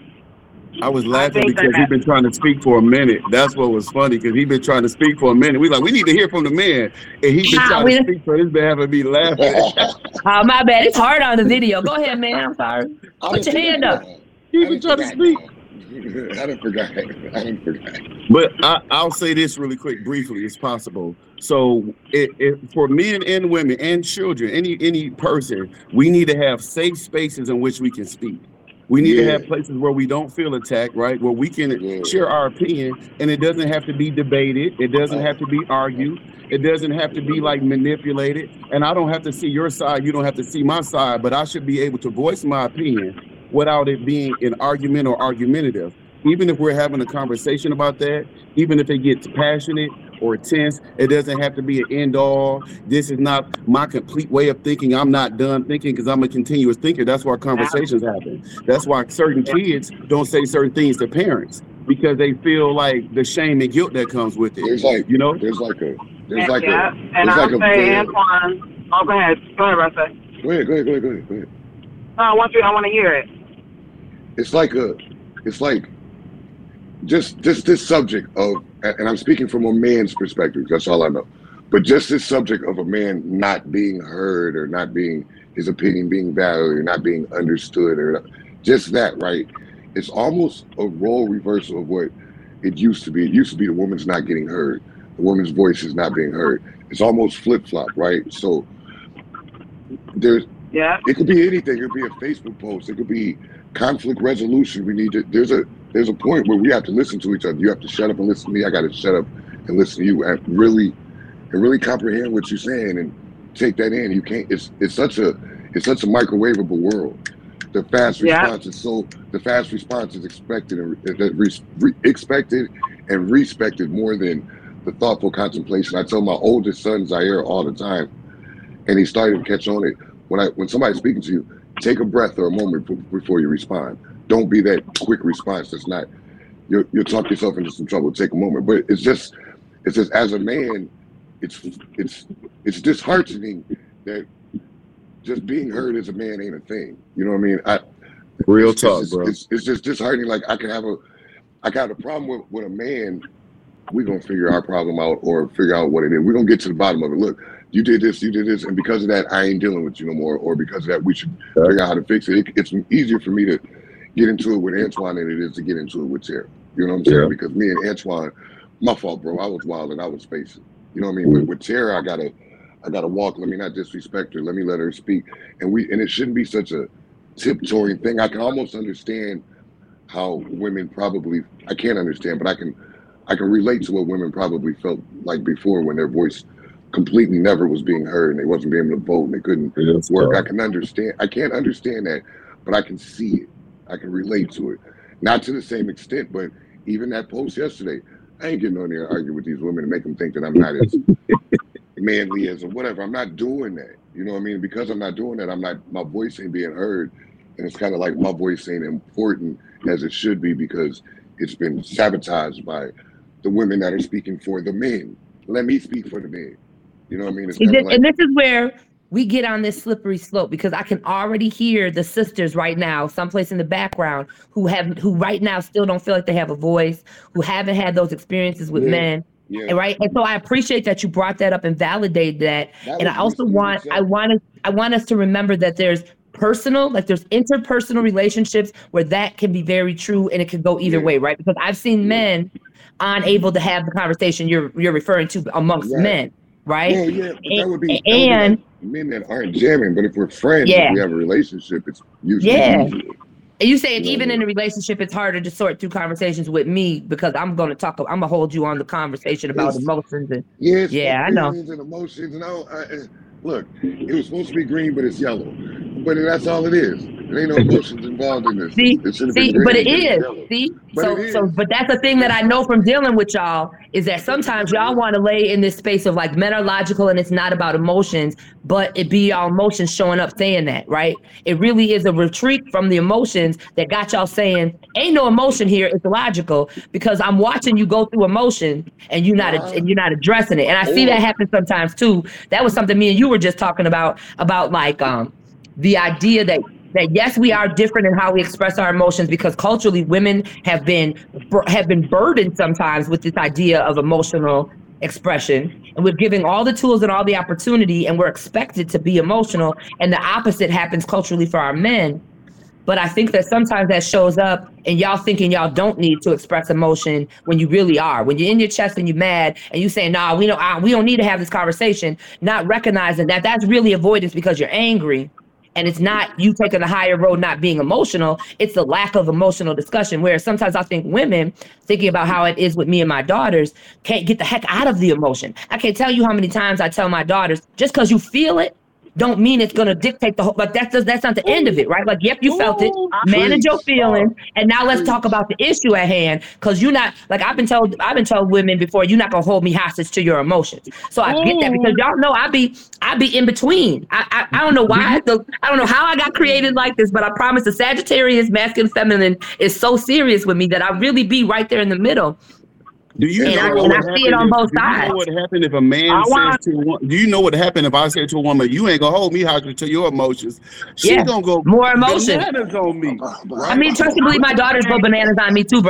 I was laughing because he's been trying to speak for a minute. That's what was funny, because he's been trying to speak for a minute. We like, we need to hear from the man, and he's been Nah, trying we- to speak for this man having me laughing. Oh, my bad. It's hard on the video. Go ahead, man. I'm sorry. Put your hand up. He's been trying to speak. I didn't forget. I didn't forget. But I, I'll say this really quick, briefly, as possible. So, it, it, for men and women and children, any any person, we need to have safe spaces in which we can speak. We need Yeah. to have places where we don't feel attacked, right? Where we can Yeah. share our opinion, and it doesn't have to be debated. It doesn't have to be argued. It doesn't have to be like manipulated. And I don't have to see your side. You don't have to see my side. But I should be able to voice my opinion without it being an argument or argumentative. Even if we're having a conversation about that, even if it gets passionate or tense, it doesn't have to be an end all. This is not my complete way of thinking. I'm not done thinking, because I'm a continuous thinker. That's why conversations happen. That's why certain kids don't say certain things to parents, because they feel like the shame and guilt that comes with it. There's like, you know, there's like a, there's like yeah. a, And there's I'll like a say, veil. Antoine. Oh, go ahead. Go ahead, Russell. Go ahead, go ahead, go ahead, go ahead, go ahead. No, I want you. I want to hear it. It's like a, it's like just just this subject of and and I'm speaking from a man's perspective, that's all I know. But just this subject of a man not being heard or not being, his opinion being valued or not being understood or just that, right? It's almost a role reversal of what it used to be. It used to be the woman's not getting heard. The woman's voice is not being heard. It's almost flip-flop, right? So there's, yeah. It could be anything. It could be a Facebook post. It could be conflict resolution. We need to, there's a, there's a point where we have to listen to each other. You have to shut up and listen to me. I got to shut up and listen to you and really, and really comprehend what you're saying and take that in. You can't, it's, it's such a, it's such a microwavable world. The fast response yeah. is so, the fast response is expected and re, re, expected and respected more than the thoughtful contemplation. I tell my oldest son Zaire all the time, and he's starting to catch on it. When I when somebody's speaking to you, take a breath or a moment before you respond. Don't be that quick response. That's not, you'll, you'll talk yourself into some trouble. Take a moment. But it's just, it's just as a man, it's it's it's disheartening that just being heard as a man ain't a thing. You know what I mean? I, Real it's, talk, it's, bro. It's, it's just disheartening. Like I can have a, I got a problem with, with a man. We're gonna figure our problem out or figure out what it is. We're gonna get to the bottom of it. Look, you did this, you did this, and because of that, I ain't dealing with you no more. Or because of that, we should figure out how to fix it. it it's easier for me to get into it with Antoine than it is to get into it with Terry. You know what I'm saying? Yeah. Because me and Antoine, my fault, bro. I was wild and I was spacing. You know what I mean? Mm-hmm. With, with Terry, I gotta, I gotta walk. Let me not disrespect her. Let me let her speak. And we, and it shouldn't be such a tiptoeing thing. I can almost understand how women probably, I can't understand, but I can, I can relate to what women probably felt like before when their voice completely never was being heard and they wasn't being able to vote and they couldn't yes, work. Bro. I can understand. I can't understand that, but I can see it. I can relate to it. Not to the same extent, but even that post yesterday, I ain't getting on there and argue with these women and make them think that I'm not as manly as or whatever. I'm not doing that. You know what I mean? Because I'm not doing that, I'm not, my voice ain't being heard. And it's kind of like my voice ain't important as it should be because it's been sabotaged by the women that are speaking for the men. Let me speak for the men. You know what I mean? It's and, this, like, and this is where we get on this slippery slope because I can already hear the sisters right now, someplace in the background, who have who right now still don't feel like they have a voice, who haven't had those experiences with yeah, men. Yeah. And right. And so I appreciate that you brought that up and validated that. that and I also want I want us I want us to remember that there's personal, like there's interpersonal relationships where that can be very true and it can go either yeah. way, right? Because I've seen yeah. men unable to have the conversation you're you're referring to amongst right. men, right? Yeah, yeah, but and, that would be, that and would be like men that aren't jamming. But if we're friends, yeah. if we have a relationship, it's usually yeah. easier. And you saying You know even what I in mean? a relationship, it's harder to sort through conversations with me because I'm going to talk. I'm gonna hold you on the conversation about It's- emotions and Yes, yeah, I know. feelings and emotions and all. I, I- look, it was supposed to be green, but it's yellow. But that's all it is. There ain't no emotions involved in this. See, It should have see, been green. but it it's is. yellow. See, But so it so, is. but that's the thing that I know from dealing with y'all is that sometimes y'all want to lay in this space of like men are logical and it's not about emotions, but it be y'all emotions showing up saying that, right? It really is a retreat from the emotions that got y'all saying ain't no emotion here. It's logical because I'm watching you go through emotion and you're not and you're not addressing it, and I see that happen sometimes too. That was something me and you were just talking about about like um the idea that. That yes, we are different in how we express our emotions because culturally women have been have been burdened sometimes with this idea of emotional expression, and we're giving all the tools and all the opportunity, and we're expected to be emotional, and the opposite happens culturally for our men. But I think that sometimes that shows up and y'all thinking y'all don't need to express emotion when you really are. When you're in your chest and you're mad and you say, nah, we don't, I, we don't need to have this conversation, not recognizing that that's really avoidance because you're angry. And it's not you taking the higher road, not being emotional. It's the lack of emotional discussion where sometimes I think women, thinking about how it is with me and my daughters, can't get the heck out of the emotion. I can't tell you how many times I tell my daughters, just because you feel it, don't mean it's going to dictate the whole, but that's, that's not the end of it, right? Like, yep, you felt it, manage your feelings, and now let's talk about the issue at hand, because you're not, like I've been told, I've been told women before, you're not going to hold me hostage to your emotions. So I get that because y'all know I be, I be in between. I, I, I don't know why, the, I don't know how I got created like this, but I promise the Sagittarius, masculine, feminine is so serious with me that I really be right there in the middle. Do you And know I- what and would I see it happen on if- both do you sides. know what happened if a man I says want- to a woman, do you know what happened if I say to a woman, you ain't gonna hold me hostage to your emotions? She's Yeah, gonna go more emotion. bananas on me. I mean, trust and believe my daughters go bananas on me too, bro.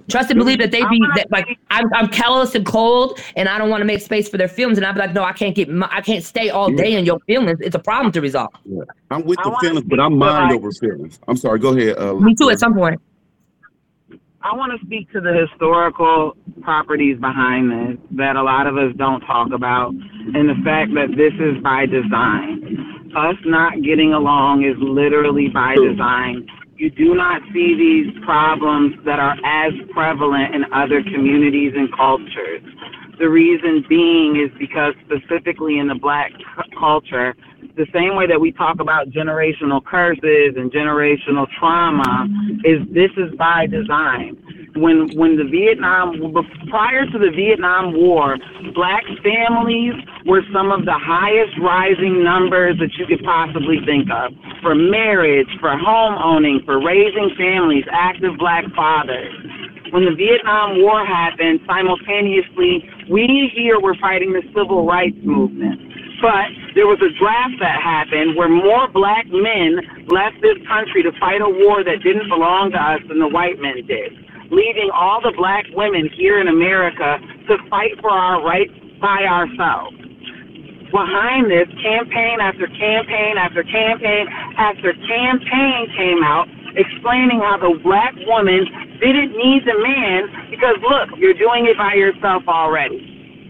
Trust and believe that they be that, like I'm, I'm callous and cold, and I don't want to make space for their feelings. And I'd be like, no, I can't get, my, I can't stay all day in your feelings. It's a problem to resolve. Yeah. I'm with the feelings, but I'm mind over feelings. I'm sorry. Go ahead. Uh, Me too. At some point. I want to speak to the historical properties behind this that a lot of us don't talk about, and the fact that this is by design. Us not getting along is literally by design. You do not see these problems that are as prevalent in other communities and cultures. The reason being is because specifically in the Black c- culture, the same way that we talk about generational curses and generational trauma, is this is by design. When when the Vietnam, prior to the Vietnam War, Black families were some of the highest rising numbers that you could possibly think of. For marriage, for home owning, for raising families, active Black fathers. When the Vietnam War happened, simultaneously, we here were fighting the civil rights movement. But there was a draft that happened where more Black men left this country to fight a war that didn't belong to us than the white men did, leaving all the Black women here in America to fight for our rights by ourselves. Behind this, campaign after campaign after campaign after campaign came out explaining how the Black woman didn't need the man because, look, you're doing it by yourself already.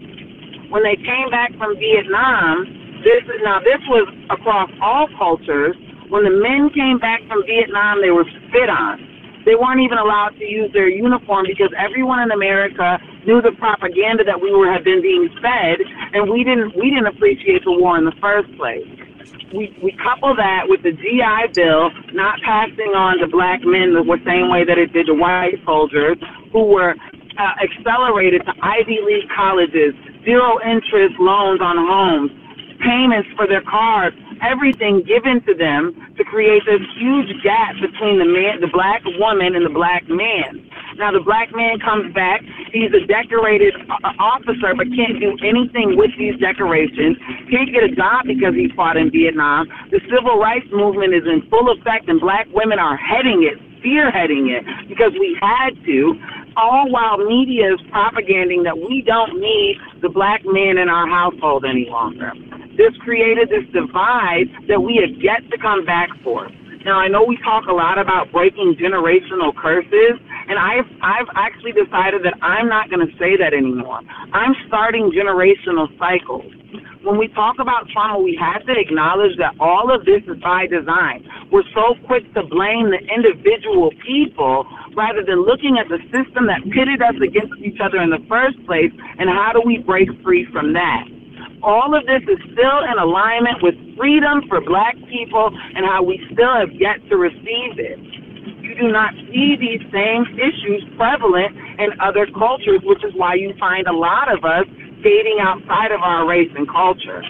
When they came back from Vietnam, this now this was across all cultures. When the men came back from Vietnam, they were spit on. They weren't even allowed to use their uniform because everyone in America knew the propaganda that we were had been being fed, and we didn't we didn't appreciate the war in the first place. We we couple that with the G I Bill not passing on to Black men the same way that it did to white soldiers, who were uh, accelerated to Ivy League colleges, zero interest loans on homes, payments for their cars, everything given to them to create this huge gap between the man, the Black woman and the Black man. Now the Black man comes back, he's a decorated uh, officer, but can't do anything with these decorations, can't get a job because he fought in Vietnam. The civil rights movement is in full effect and Black women are heading it, spearheading it, because we had to, all while media is propaganding that we don't need the Black man in our household any longer. This created this divide that we have yet to come back for. Now, I know we talk a lot about breaking generational curses, and I've, I've actually decided that I'm not going to say that anymore. I'm starting generational cycles. When we talk about trauma, we have to acknowledge that all of this is by design. We're so quick to blame the individual people rather than looking at the system that pitted us against each other in the first place, and how do we break free from that? All of this is still in alignment with freedom for Black people and how we still have yet to receive it. You do not see these same issues prevalent in other cultures, which is why you find a lot of us dating outside of our race and culture.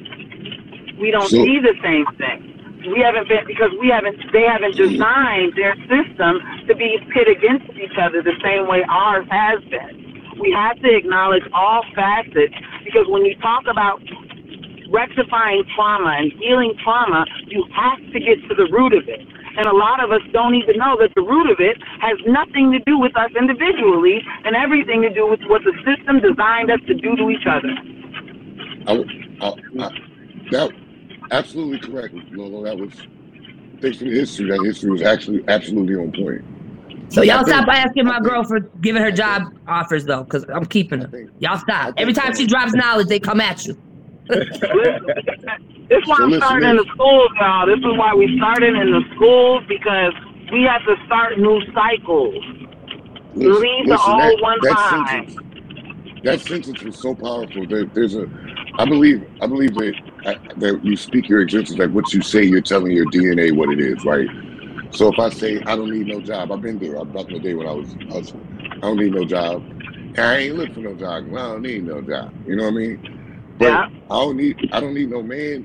We don't So- see the same thing. We haven't been, because we haven't, they haven't designed their system to be pit against each other the same way ours has been. We have to acknowledge all facets, because when you talk about rectifying trauma and healing trauma, you have to get to the root of it. And a lot of us don't even know that the root of it has nothing to do with us individually and everything to do with what the system designed us to do to each other. I, I, I, that absolutely correct, Lolo. That was thanks for the history. That history was actually absolutely on point. So y'all stop asking my girl for giving her job offers though, because I'm keeping her. Y'all stop. Every time she drops knowledge, they come at you. This is why I'm starting in the schools, y'all. This is why we started in the schools, because we have to start new cycles. Listen, Leave the listen, old that, one that behind. sentence, that sentence was so powerful. There, there's a, I believe, I believe that I, that you speak your existence, like what you say, you're telling your D N A what it is, right? So if I say I don't need no job, I've been there. I back in the day when I was hustling. I don't need no job. And I ain't looking for no job. I don't need no job. You know what I mean? But Yeah. I don't need. I don't need no man.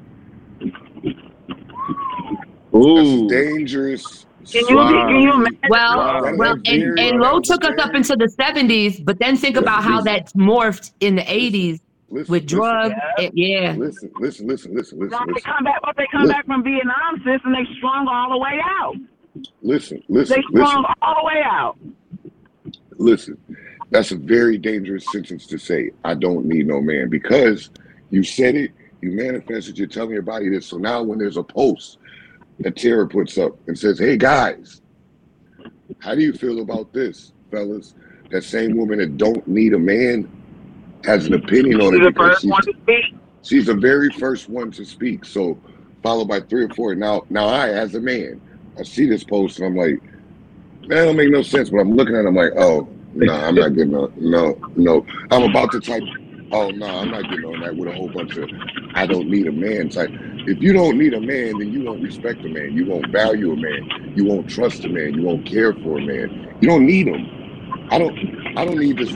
Ooh. That's dangerous. Can you, Wow. can you imagine? Well, Wow. well, That's and, very- and Low took us up into the seventies, but then think about how that morphed in the eighties Listen, with listen, drugs. and- yeah. Listen, listen, listen, listen, listen, But they listen, come back, but they come Listen. back from Vietnam, sis, and they strung all the way out. listen, They listen, strung listen, all the way out. listen, that's a very dangerous sentence to say. I don't need no man, because you said it, you manifested, you're telling your body this. So now when there's a post that Tara puts up and says, hey guys, how do you feel about this, fellas? That same woman that don't need a man has an opinion on She's it the because first she's, one to speak. she's the very first one to speak. So followed by three or four. Now, now I, as a man, I see this post and I'm like, man, that don't make no sense. But I'm looking at it, I'm like, oh, no, nah, I'm not getting on. No, no. I'm about to type, oh, no, nah, I'm not getting on that with a whole bunch of, I don't need a man type. If you don't need a man, then you won't respect a man. You won't value a man. You won't trust a man. You won't care for a man. You don't need him. I don't, I don't need this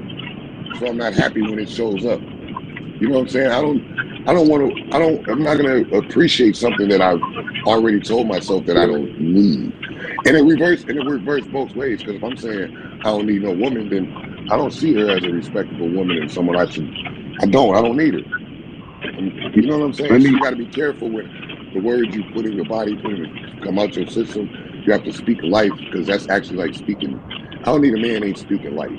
rain, so I'm not happy when it shows up. You know what I'm saying? I don't, I don't want to, I don't, I'm not going to appreciate something that I've already told myself that I don't need. And it reverse, and it reverse both ways, because if I'm saying I don't need no woman, then I don't see her as a respectable woman and someone I should, I don't, I don't need her. And you know what I'm saying? So you got to be careful with the words you put in your body, put in, come out your system. You have to speak life, because that's actually like speaking. I don't need a man ain't speaking life.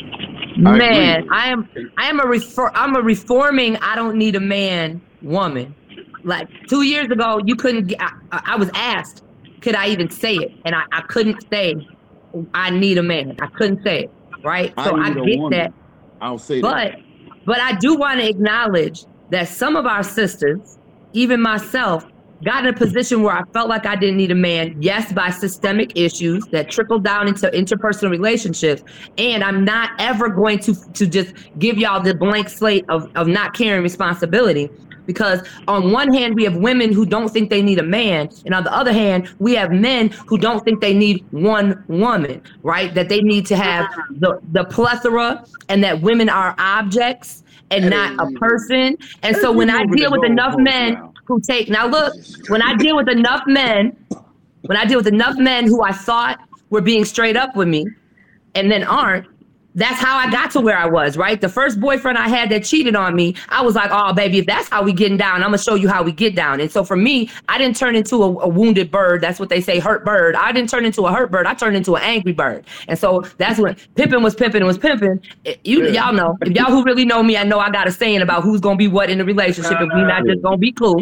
Man, I, I am I am a refor- I'm a reforming I don't need a man woman. Like two years ago, you couldn't get, I, I was asked, could I even say it? And I, I couldn't say I need a man. I couldn't say it, right? So I, I get woman. that. I'll say but, that. But I do want to acknowledge that some of our sisters, even myself, got in a position where I felt like I didn't need a man, yes, by systemic issues that trickled down into interpersonal relationships. And I'm not ever going to, to just give y'all the blank slate of, of not carrying responsibility. Because on one hand, we have women who don't think they need a man. And on the other hand, we have men who don't think they need one woman, right? That they need to have the, the plethora, and that women are objects and not a person. And so when I deal with enough men who take, now look, when I deal with enough men, when I deal with enough men who I thought were being straight up with me and then aren't, that's how I got to where I was, right? The first boyfriend I had that cheated on me, I was like, oh, baby, if that's how we getting down, I'm gonna show you how we get down. And so for me, I didn't turn into a, a wounded bird. That's what they say, hurt bird. I didn't turn into a hurt bird. I turned into an angry bird. And so that's when pimping was pimping and was pimping. You, yeah. Y'all know, if y'all who really know me, I know I got a saying about who's gonna be what in the relationship if we not just gonna be cool.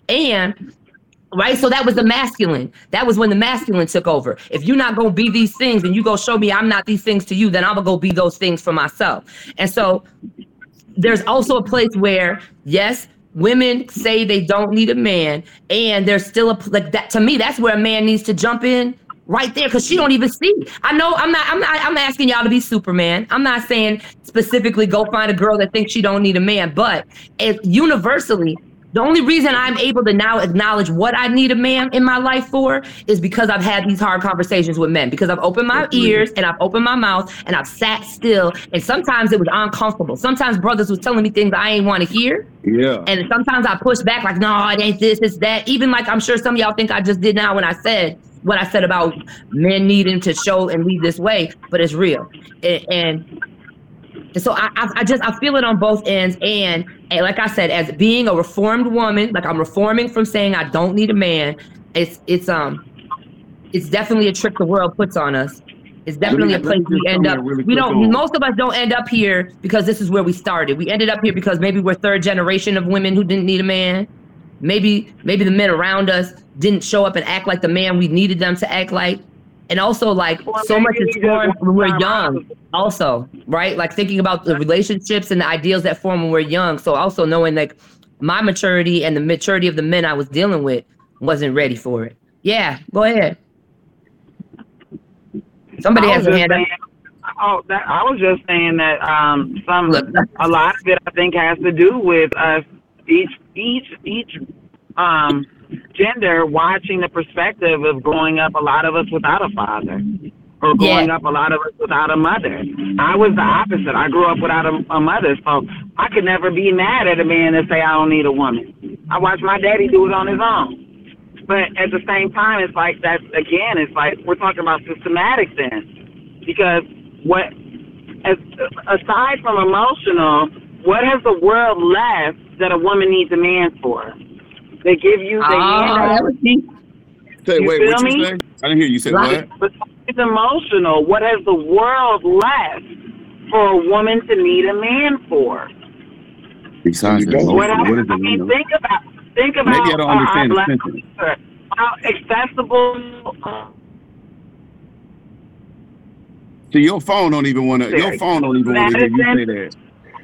And right, so that was the masculine. That was when the masculine took over. If you're not gonna be these things and you go show me I'm not these things to you, then I'm gonna go be those things for myself. And so there's also a place where, yes, women say they don't need a man, and there's still a like that. To me, that's where a man needs to jump in right there, because she don't even see. I know I'm not. I'm not. I'm asking y'all to be Superman. I'm not saying specifically go find a girl that thinks she don't need a man, but if universally. The only reason I'm able to now acknowledge what I need a man in my life for is because I've had these hard conversations with men, because I've opened my ears and I've opened my mouth and I've sat still. And sometimes it was uncomfortable. Sometimes brothers was telling me things I ain't want to hear. Yeah. And sometimes I pushed back like, no, it ain't this, it's that. Even like I'm sure some of y'all think I just did now when I said what I said about men needing to show and lead this way, but it's real. And, and And so I, I just, I feel it on both ends. And, and like I said, as being a reformed woman, like I'm reforming from saying I don't need a man. It's, it's, um, it's definitely a trick the world puts on us. It's definitely a place we end up. We don't, most of us don't end up here because this is where we started. We ended up here because maybe we're third generation of women who didn't need a man. Maybe, maybe the men around us didn't show up and act like the man we needed them to act like. And also, like, well, so much is formed when we're young also, right? Like thinking about the relationships and the ideals that form when we're young. So also knowing like my maturity and the maturity of the men I was dealing with wasn't ready for it. Yeah, go ahead. Somebody has a hand up. Oh, that, I was just saying that um, some a lot of it I think has to do with us each each each um. gender watching the perspective of growing up, a lot of us without a father, or growing yeah. up a lot of us without a mother. I was the opposite. I grew up without a, a mother, so I could never be mad at a man and say I don't need a woman. I watched my daddy do it on his own. But at the same time, it's like that again, it's like we're talking about systematic then. Because what as aside from emotional, what has the world left that a woman needs a man for? They give you the oh, hand. Say, wait, what you say? I didn't hear you say like, what? it's emotional. What has the world left for a woman to need a man for? Besides that, What, I, what is I it? mean, you know? think about think about Maybe I don't uh, understand the black sentence. culture, how accessible. Uh, See, your phone don't even want to. Your phone don't even want to hear you say that.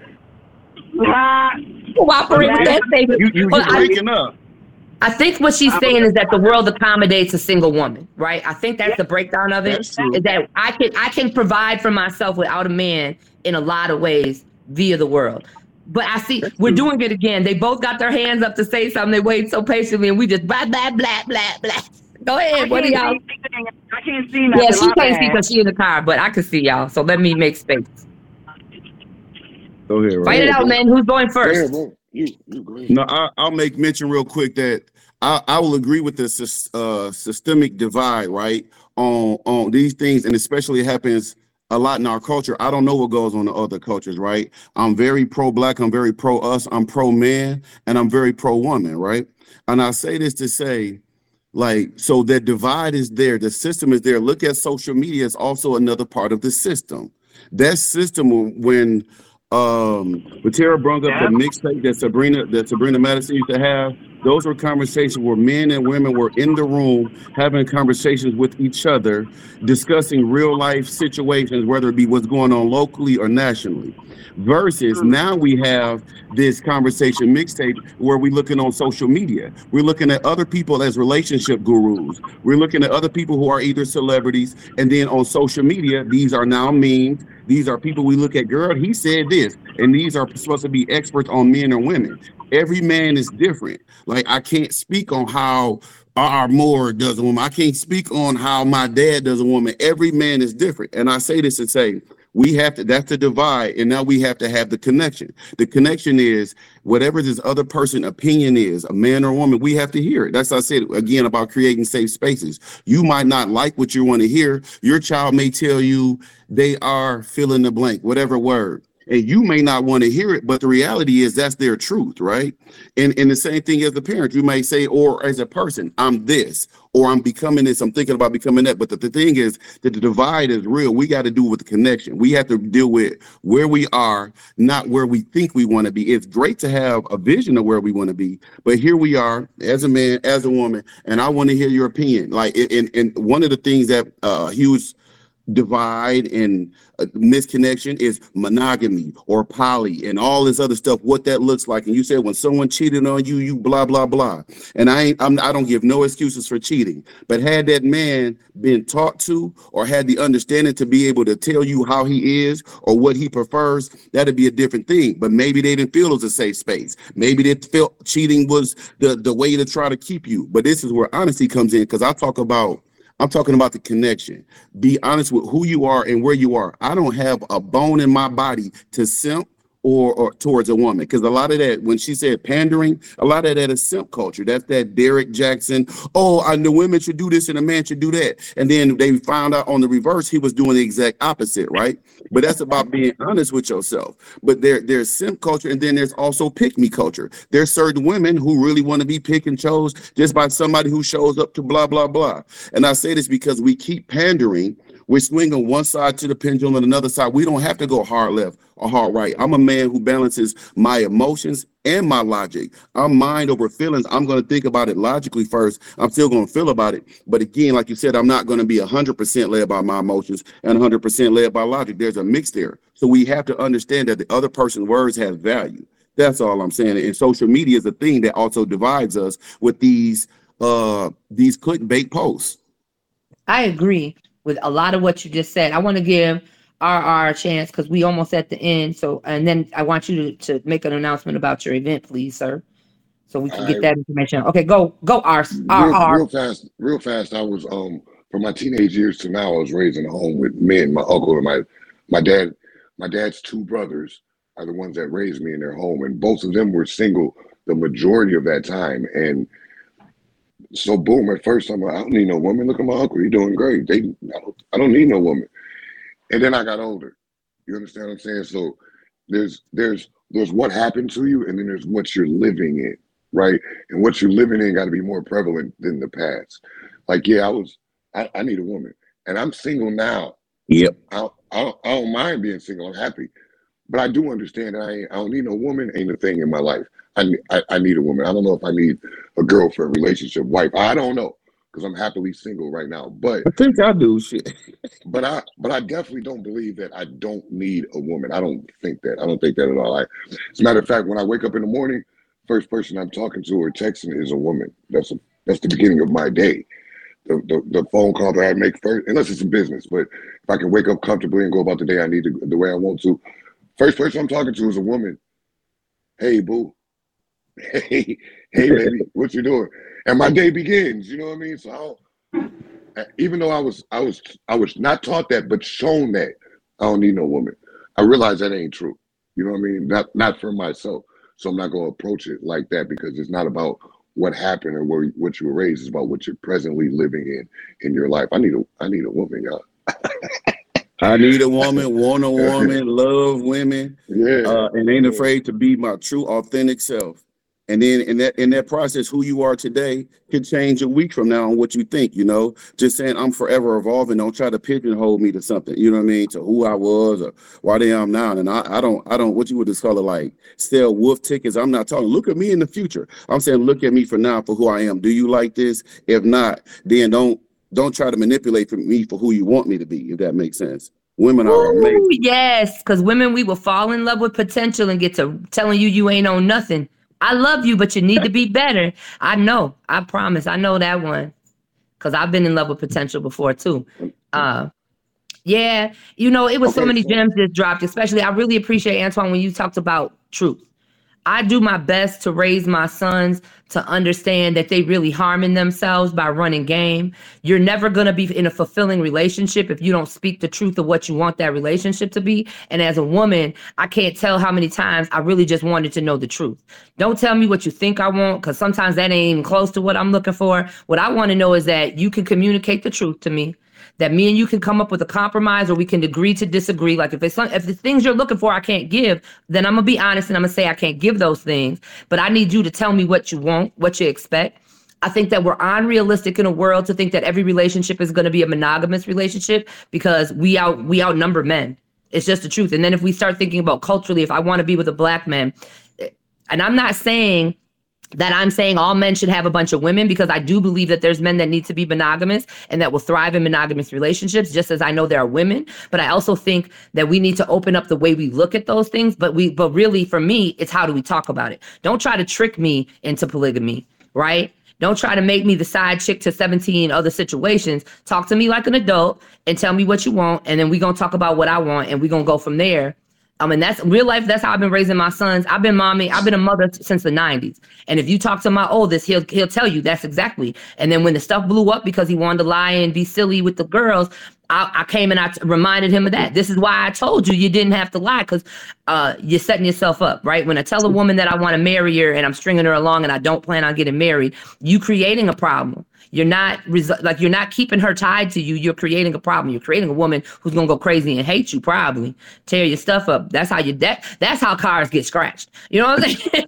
Cooperate with that statement. You, you, Well, you're I- breaking up. I think what she's saying is that the world accommodates a single woman, right? I think that's the breakdown of it. That's true. Is that I can I can provide for myself without a man in a lot of ways via the world. But I see we're doing it again. They both got their hands up to say something. They wait so patiently, and we just blah blah blah blah blah. Go ahead. What do y'all? I can't see nothing. Yeah, she my can't see bad. because she in the car, but I can see y'all. So let me make space. Go ahead. Fight it out, man. Who's going first? No, I, I'll make mention real quick that I, I will agree with the sys- uh, systemic divide, right, on on these things, and especially it happens a lot in our culture. I don't know what goes on in other cultures, right? I'm very pro-black, I'm very pro-us, I'm pro-man, and I'm very pro-woman, right? And I say this to say, like, so that divide is there, the system is there. Look at social media, it's also another part of the system. That system, when um when Tara brought up the mixtape that Sabrina that Sabrina Madison used to have, those were conversations where men and women were in the room having conversations with each other, discussing real life situations, whether it be what's going on locally or nationally. Versus now we have this conversation mixtape where we're looking on social media. We're looking at other people as relationship gurus. We're looking at other people who are either celebrities, and then on social media, these are now memes. These are people we look at, girl, he said this, and these are supposed to be experts on men or women. Every man is different. Like, I can't speak on how R R Moore does a woman. I can't speak on how my dad does a woman. Every man is different. And I say this to say, we have to, that's the divide, and now we have to have the connection. The connection is whatever this other person's opinion is, a man or a woman, we have to hear it. That's what I said, again, about creating safe spaces. You might not like what you want to hear. Your child may tell you they are fill in the blank, whatever word. And you may not want to hear it, but the reality is that's their truth, right? And and the same thing as a parent, you may say, or as a person, I'm this, or I'm becoming this, I'm thinking about becoming that. But the, the thing is that the divide is real. We got to do with the connection. We have to deal with where we are, not where we think we want to be. It's great to have a vision of where we want to be, but here we are as a man, as a woman, and I want to hear your opinion. Like, and, and one of the things that uh, huge divide and uh, misconnection is monogamy or poly and all this other stuff, what that looks like. And you said when someone cheated on you, you blah blah blah. And I ain't I'm, I don't give no excuses for cheating, but had that man been taught to or had the understanding to be able to tell you how he is or what he prefers, that'd be a different thing. But maybe they didn't feel it was a safe space. Maybe they felt cheating was the the way to try to keep you. But this is where honesty comes in, because I talk about I'm talking about the connection. Be honest with who you are and where you are. I don't have a bone in my body to simp or, or towards a woman, because a lot of that, when she said pandering, a lot of that is simp culture. That's that Derek Jackson, oh, I know women should do this and a man should do that. And then they found out on the reverse, he was doing the exact opposite, right? But that's about being honest with yourself. But there, there's simp culture, and then there's also pick-me culture. There's certain women who really want to be pick and chose just by somebody who shows up to blah, blah, blah. And I say this because we keep pandering. We're swinging one side to the pendulum and another side. We don't have to go hard left or hard right. I'm a man who balances my emotions and my logic. I'm mind over feelings. I'm going to think about it logically first. I'm still going to feel about it. But again, like you said, I'm not going to be one hundred percent led by my emotions and one hundred percent led by logic. There's a mix there. So we have to understand that the other person's words have value. That's all I'm saying. And social media is a thing that also divides us with these uh, these clickbait posts. I agree with a lot of what you just said. I want to give R R a chance because we almost at the end. So, and then I want you to, to make an announcement about your event, please, sir, so we can get that information. Okay, go, go, R R. Real, real fast, real fast. I was um from my teenage years to now, I was raised in a home with me and my uncle and my my dad. My dad's two brothers are the ones that raised me in their home, and both of them were single the majority of that time. And so, boom, at first I'm like, I don't need no woman. Look at my uncle, he's doing great. They, I don't, I don't need no woman. And then I got older. You understand what I'm saying? So there's there's there's what happened to you, and then there's what you're living in, right? And what you're living in got to be more prevalent than the past. Like, yeah, I was, I, I need a woman. and I'm single now. Yep. I don't, I don't, I don't mind being single. I'm happy. But I do understand that I, ain't, I don't need no woman, ain't a thing in my life. I, I, I need a woman. I don't know if I need a girlfriend, relationship, wife. I don't know, because I'm happily single right now. But I think I do, shit. But I but I definitely don't believe that I don't need a woman. I don't think that. I don't think that at all. I, as a matter of fact, when I wake up in the morning, first person I'm talking to or texting is a woman. That's a, that's the beginning of my day. The, the the phone call that I make first, unless it's a business, but if I can wake up comfortably and go about the day I need to, the way I want to, first person I'm talking to is a woman. Hey, boo. Hey, hey, baby, what you doing? And my day begins. You know what I mean? So I don't, even though I was, I was, I was not taught that, but shown that I don't need no woman. I realize that ain't true. You know what I mean? Not, not for myself. So I'm not gonna approach it like that, because it's not about what happened or where, what you were raised. It's about what you're presently living in in your life. I need a, I need a woman, y'all. I need a woman, want a woman, love women, yeah, uh, and ain't afraid to be my true, authentic self. And then in that in that process, who you are today can change a week from now on what you think, you know. Just saying I'm forever evolving. Don't try to pigeonhole me to something, you know what I mean, to who I was or what I am now. And I, I don't, I don't, what you would just call it, like sell wolf tickets. I'm not talking, look at me in the future. I'm saying look at me for now for who I am. Do you like this? If not, then don't don't try to manipulate me for who you want me to be, if that makes sense. Women are Ooh, amazing. yes, because women, we will fall in love with potential and get to telling you you ain't on nothing. I love you, but you need to be better. I know. I promise. I know that one, because I've been in love with potential before too. Uh, yeah, you know, it was okay, so many gems that dropped. Especially, I really appreciate, Antoine, when you talked about truth. I do my best to raise my sons to understand that they really harming themselves by running game. You're never going to be in a fulfilling relationship if you don't speak the truth of what you want that relationship to be. And as a woman, I can't tell how many times I really just wanted to know the truth. Don't tell me what you think I want, because sometimes that ain't even close to what I'm looking for. What I want to know is that you can communicate the truth to me, that me and you can come up with a compromise, or we can agree to disagree. Like if it's some, if the things you're looking for I can't give, then I'm gonna be honest and I'm gonna say I can't give those things. But I need you to tell me what you want, what you expect. I think that we're unrealistic in a world to think that every relationship is gonna be a monogamous relationship, because we out we outnumber men. It's just the truth. And then if we start thinking about culturally, if I want to be with a black man, and I'm not saying that I'm saying all men should have a bunch of women, because I do believe that there's men that need to be monogamous and that will thrive in monogamous relationships, just as I know there are women. But I also think that we need to open up the way we look at those things. But we, but really, for me, it's how do we talk about it? Don't try to trick me into polygamy, right? Don't try to make me the side chick to seventeen other situations. Talk to me like an adult and tell me what you want. And then we're going to talk about what I want, and we're going to go from there. I mean, that's real life. That's how I've been raising my sons. I've been mommy. I've been a mother since the nineties. And if you talk to my oldest, he'll he'll tell you that's exactly. And then when the stuff blew up because he wanted to lie and be silly with the girls, I, I came and I t- reminded him of that. This is why I told you you didn't have to lie, because uh, you're setting yourself up, right? When I tell a woman that I want to marry her and I'm stringing her along and I don't plan on getting married, you creating a problem. You're not resu- like you're not keeping her tied to you. You're creating a problem. You're creating a woman who's gonna go crazy and hate you, probably tear your stuff up. That's how you that that's how cars get scratched. You know what I'm saying?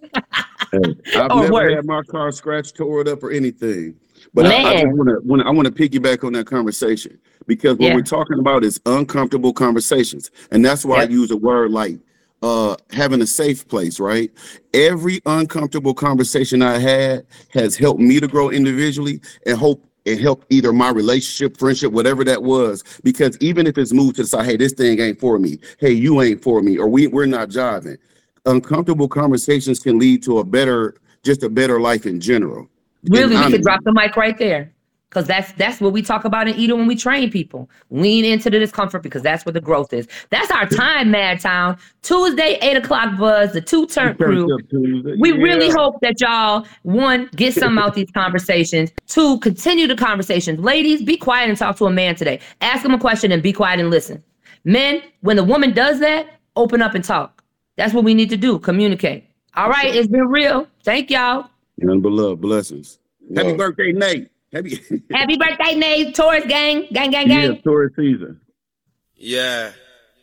I've or never worse. had my car scratched, tore it up, or anything. But I, I want to want I want to piggyback on that conversation, because what Yeah. we're talking about is uncomfortable conversations, and that's why Yep. I use a word like uh, having a safe place. Right? Every uncomfortable conversation I had has helped me to grow individually, and hope it helped either my relationship, friendship, whatever that was. Because even if it's moved to the side, hey, this thing ain't for me. Hey, you ain't for me, or we we're not jiving. Uncomfortable conversations can lead to a better, just a better life in general. Really, And we I'm- could drop the mic right there, because that's that's what we talk about in Eden when we train people. Lean into the discomfort, because that's where the growth is. That's our time, Mad Town. Tuesday, eight o'clock buzz, the two turn crew. We really Yeah. hope that y'all, one, get some out these conversations. Two, continue the conversations. Ladies, be quiet and talk to a man today. Ask him a question and be quiet and listen. Men, when the woman does that, open up and talk. That's what we need to do. Communicate. All right, it's been real. Thank y'all. And beloved blessings. Happy birthday, Nate. Happy Happy birthday, Nate. Taurus gang. Gang, gang, yeah, gang. Taurus season. Yeah.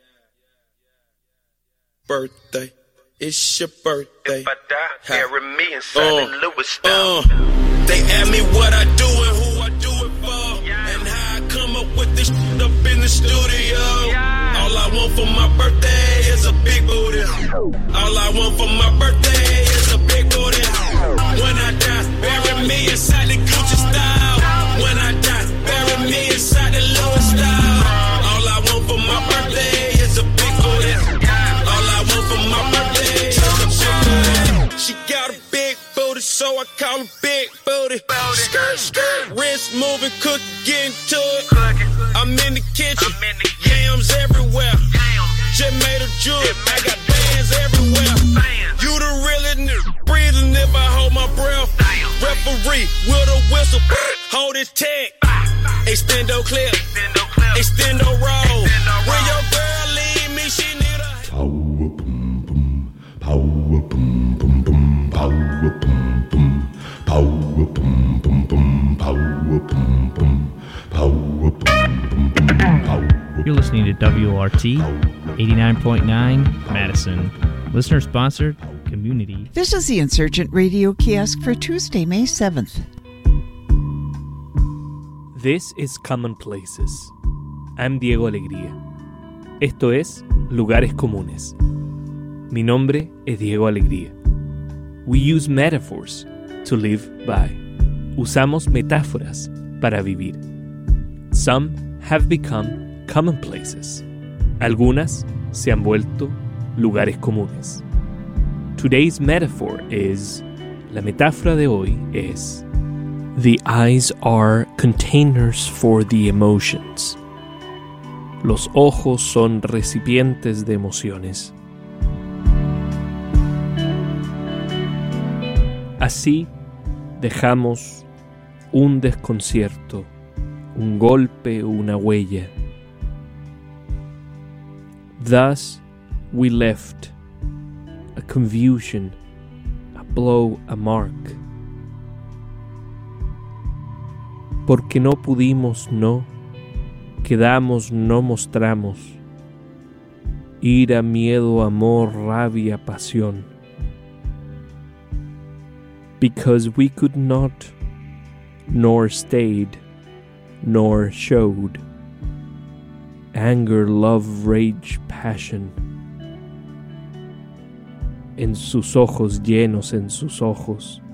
Birthday. It's your birthday. If I die, bury me inside the Louis style. Uh, they ask me what I do and who I do it for, and how I come up with this this up in the studio. All I want for my birthday is a big booty. All I want for my birthday is a big booty. When I die, bury me inside the Gucci style. When I die, bury me inside the Louis style. All I want for my birthday is a big booty. All I want for my birthday is a big booty. She got a big booty, so I call her big booty. Skirt, skirt, wrist moving, cook, get into it. I'm in the kitchen, yams everywhere. Just made a jewel, I got bands everywhere. You the really nigga, breathing if I hold my breath. Referee with a whistle, hold his tag. Extendo clip, extendo roll. When your girl leave me, she need a power boom boom, power boom boom boom, power boom boom, power boom boom boom, power boom boom, power boom boom boom, power. You're listening to W O R T eighty-nine point nine Madison. Listener sponsored community. This is the Insurgent Radio Kiosk for Tuesday, May seventh. This is Commonplaces. I'm Diego Alegría. Esto es Lugares Comunes. Mi nombre es Diego Alegría. We use metaphors to live by. Usamos metáforas para vivir. Some have become commonplaces. Algunas se han vuelto lugares comunes. Today's metaphor is, la metáfora de hoy es, the eyes are containers for the emotions. Los ojos son recipientes de emociones. Así dejamos un desconcierto, un golpe o una huella. Thus we left a confusion, a blow, a mark. Porque no pudimos, no. Quedamos, no mostramos. Ira, miedo, amor, rabia, pasión. Because we could not, nor stayed, nor showed. Anger, love, rage, passion. En sus ojos, llenos en sus ojos.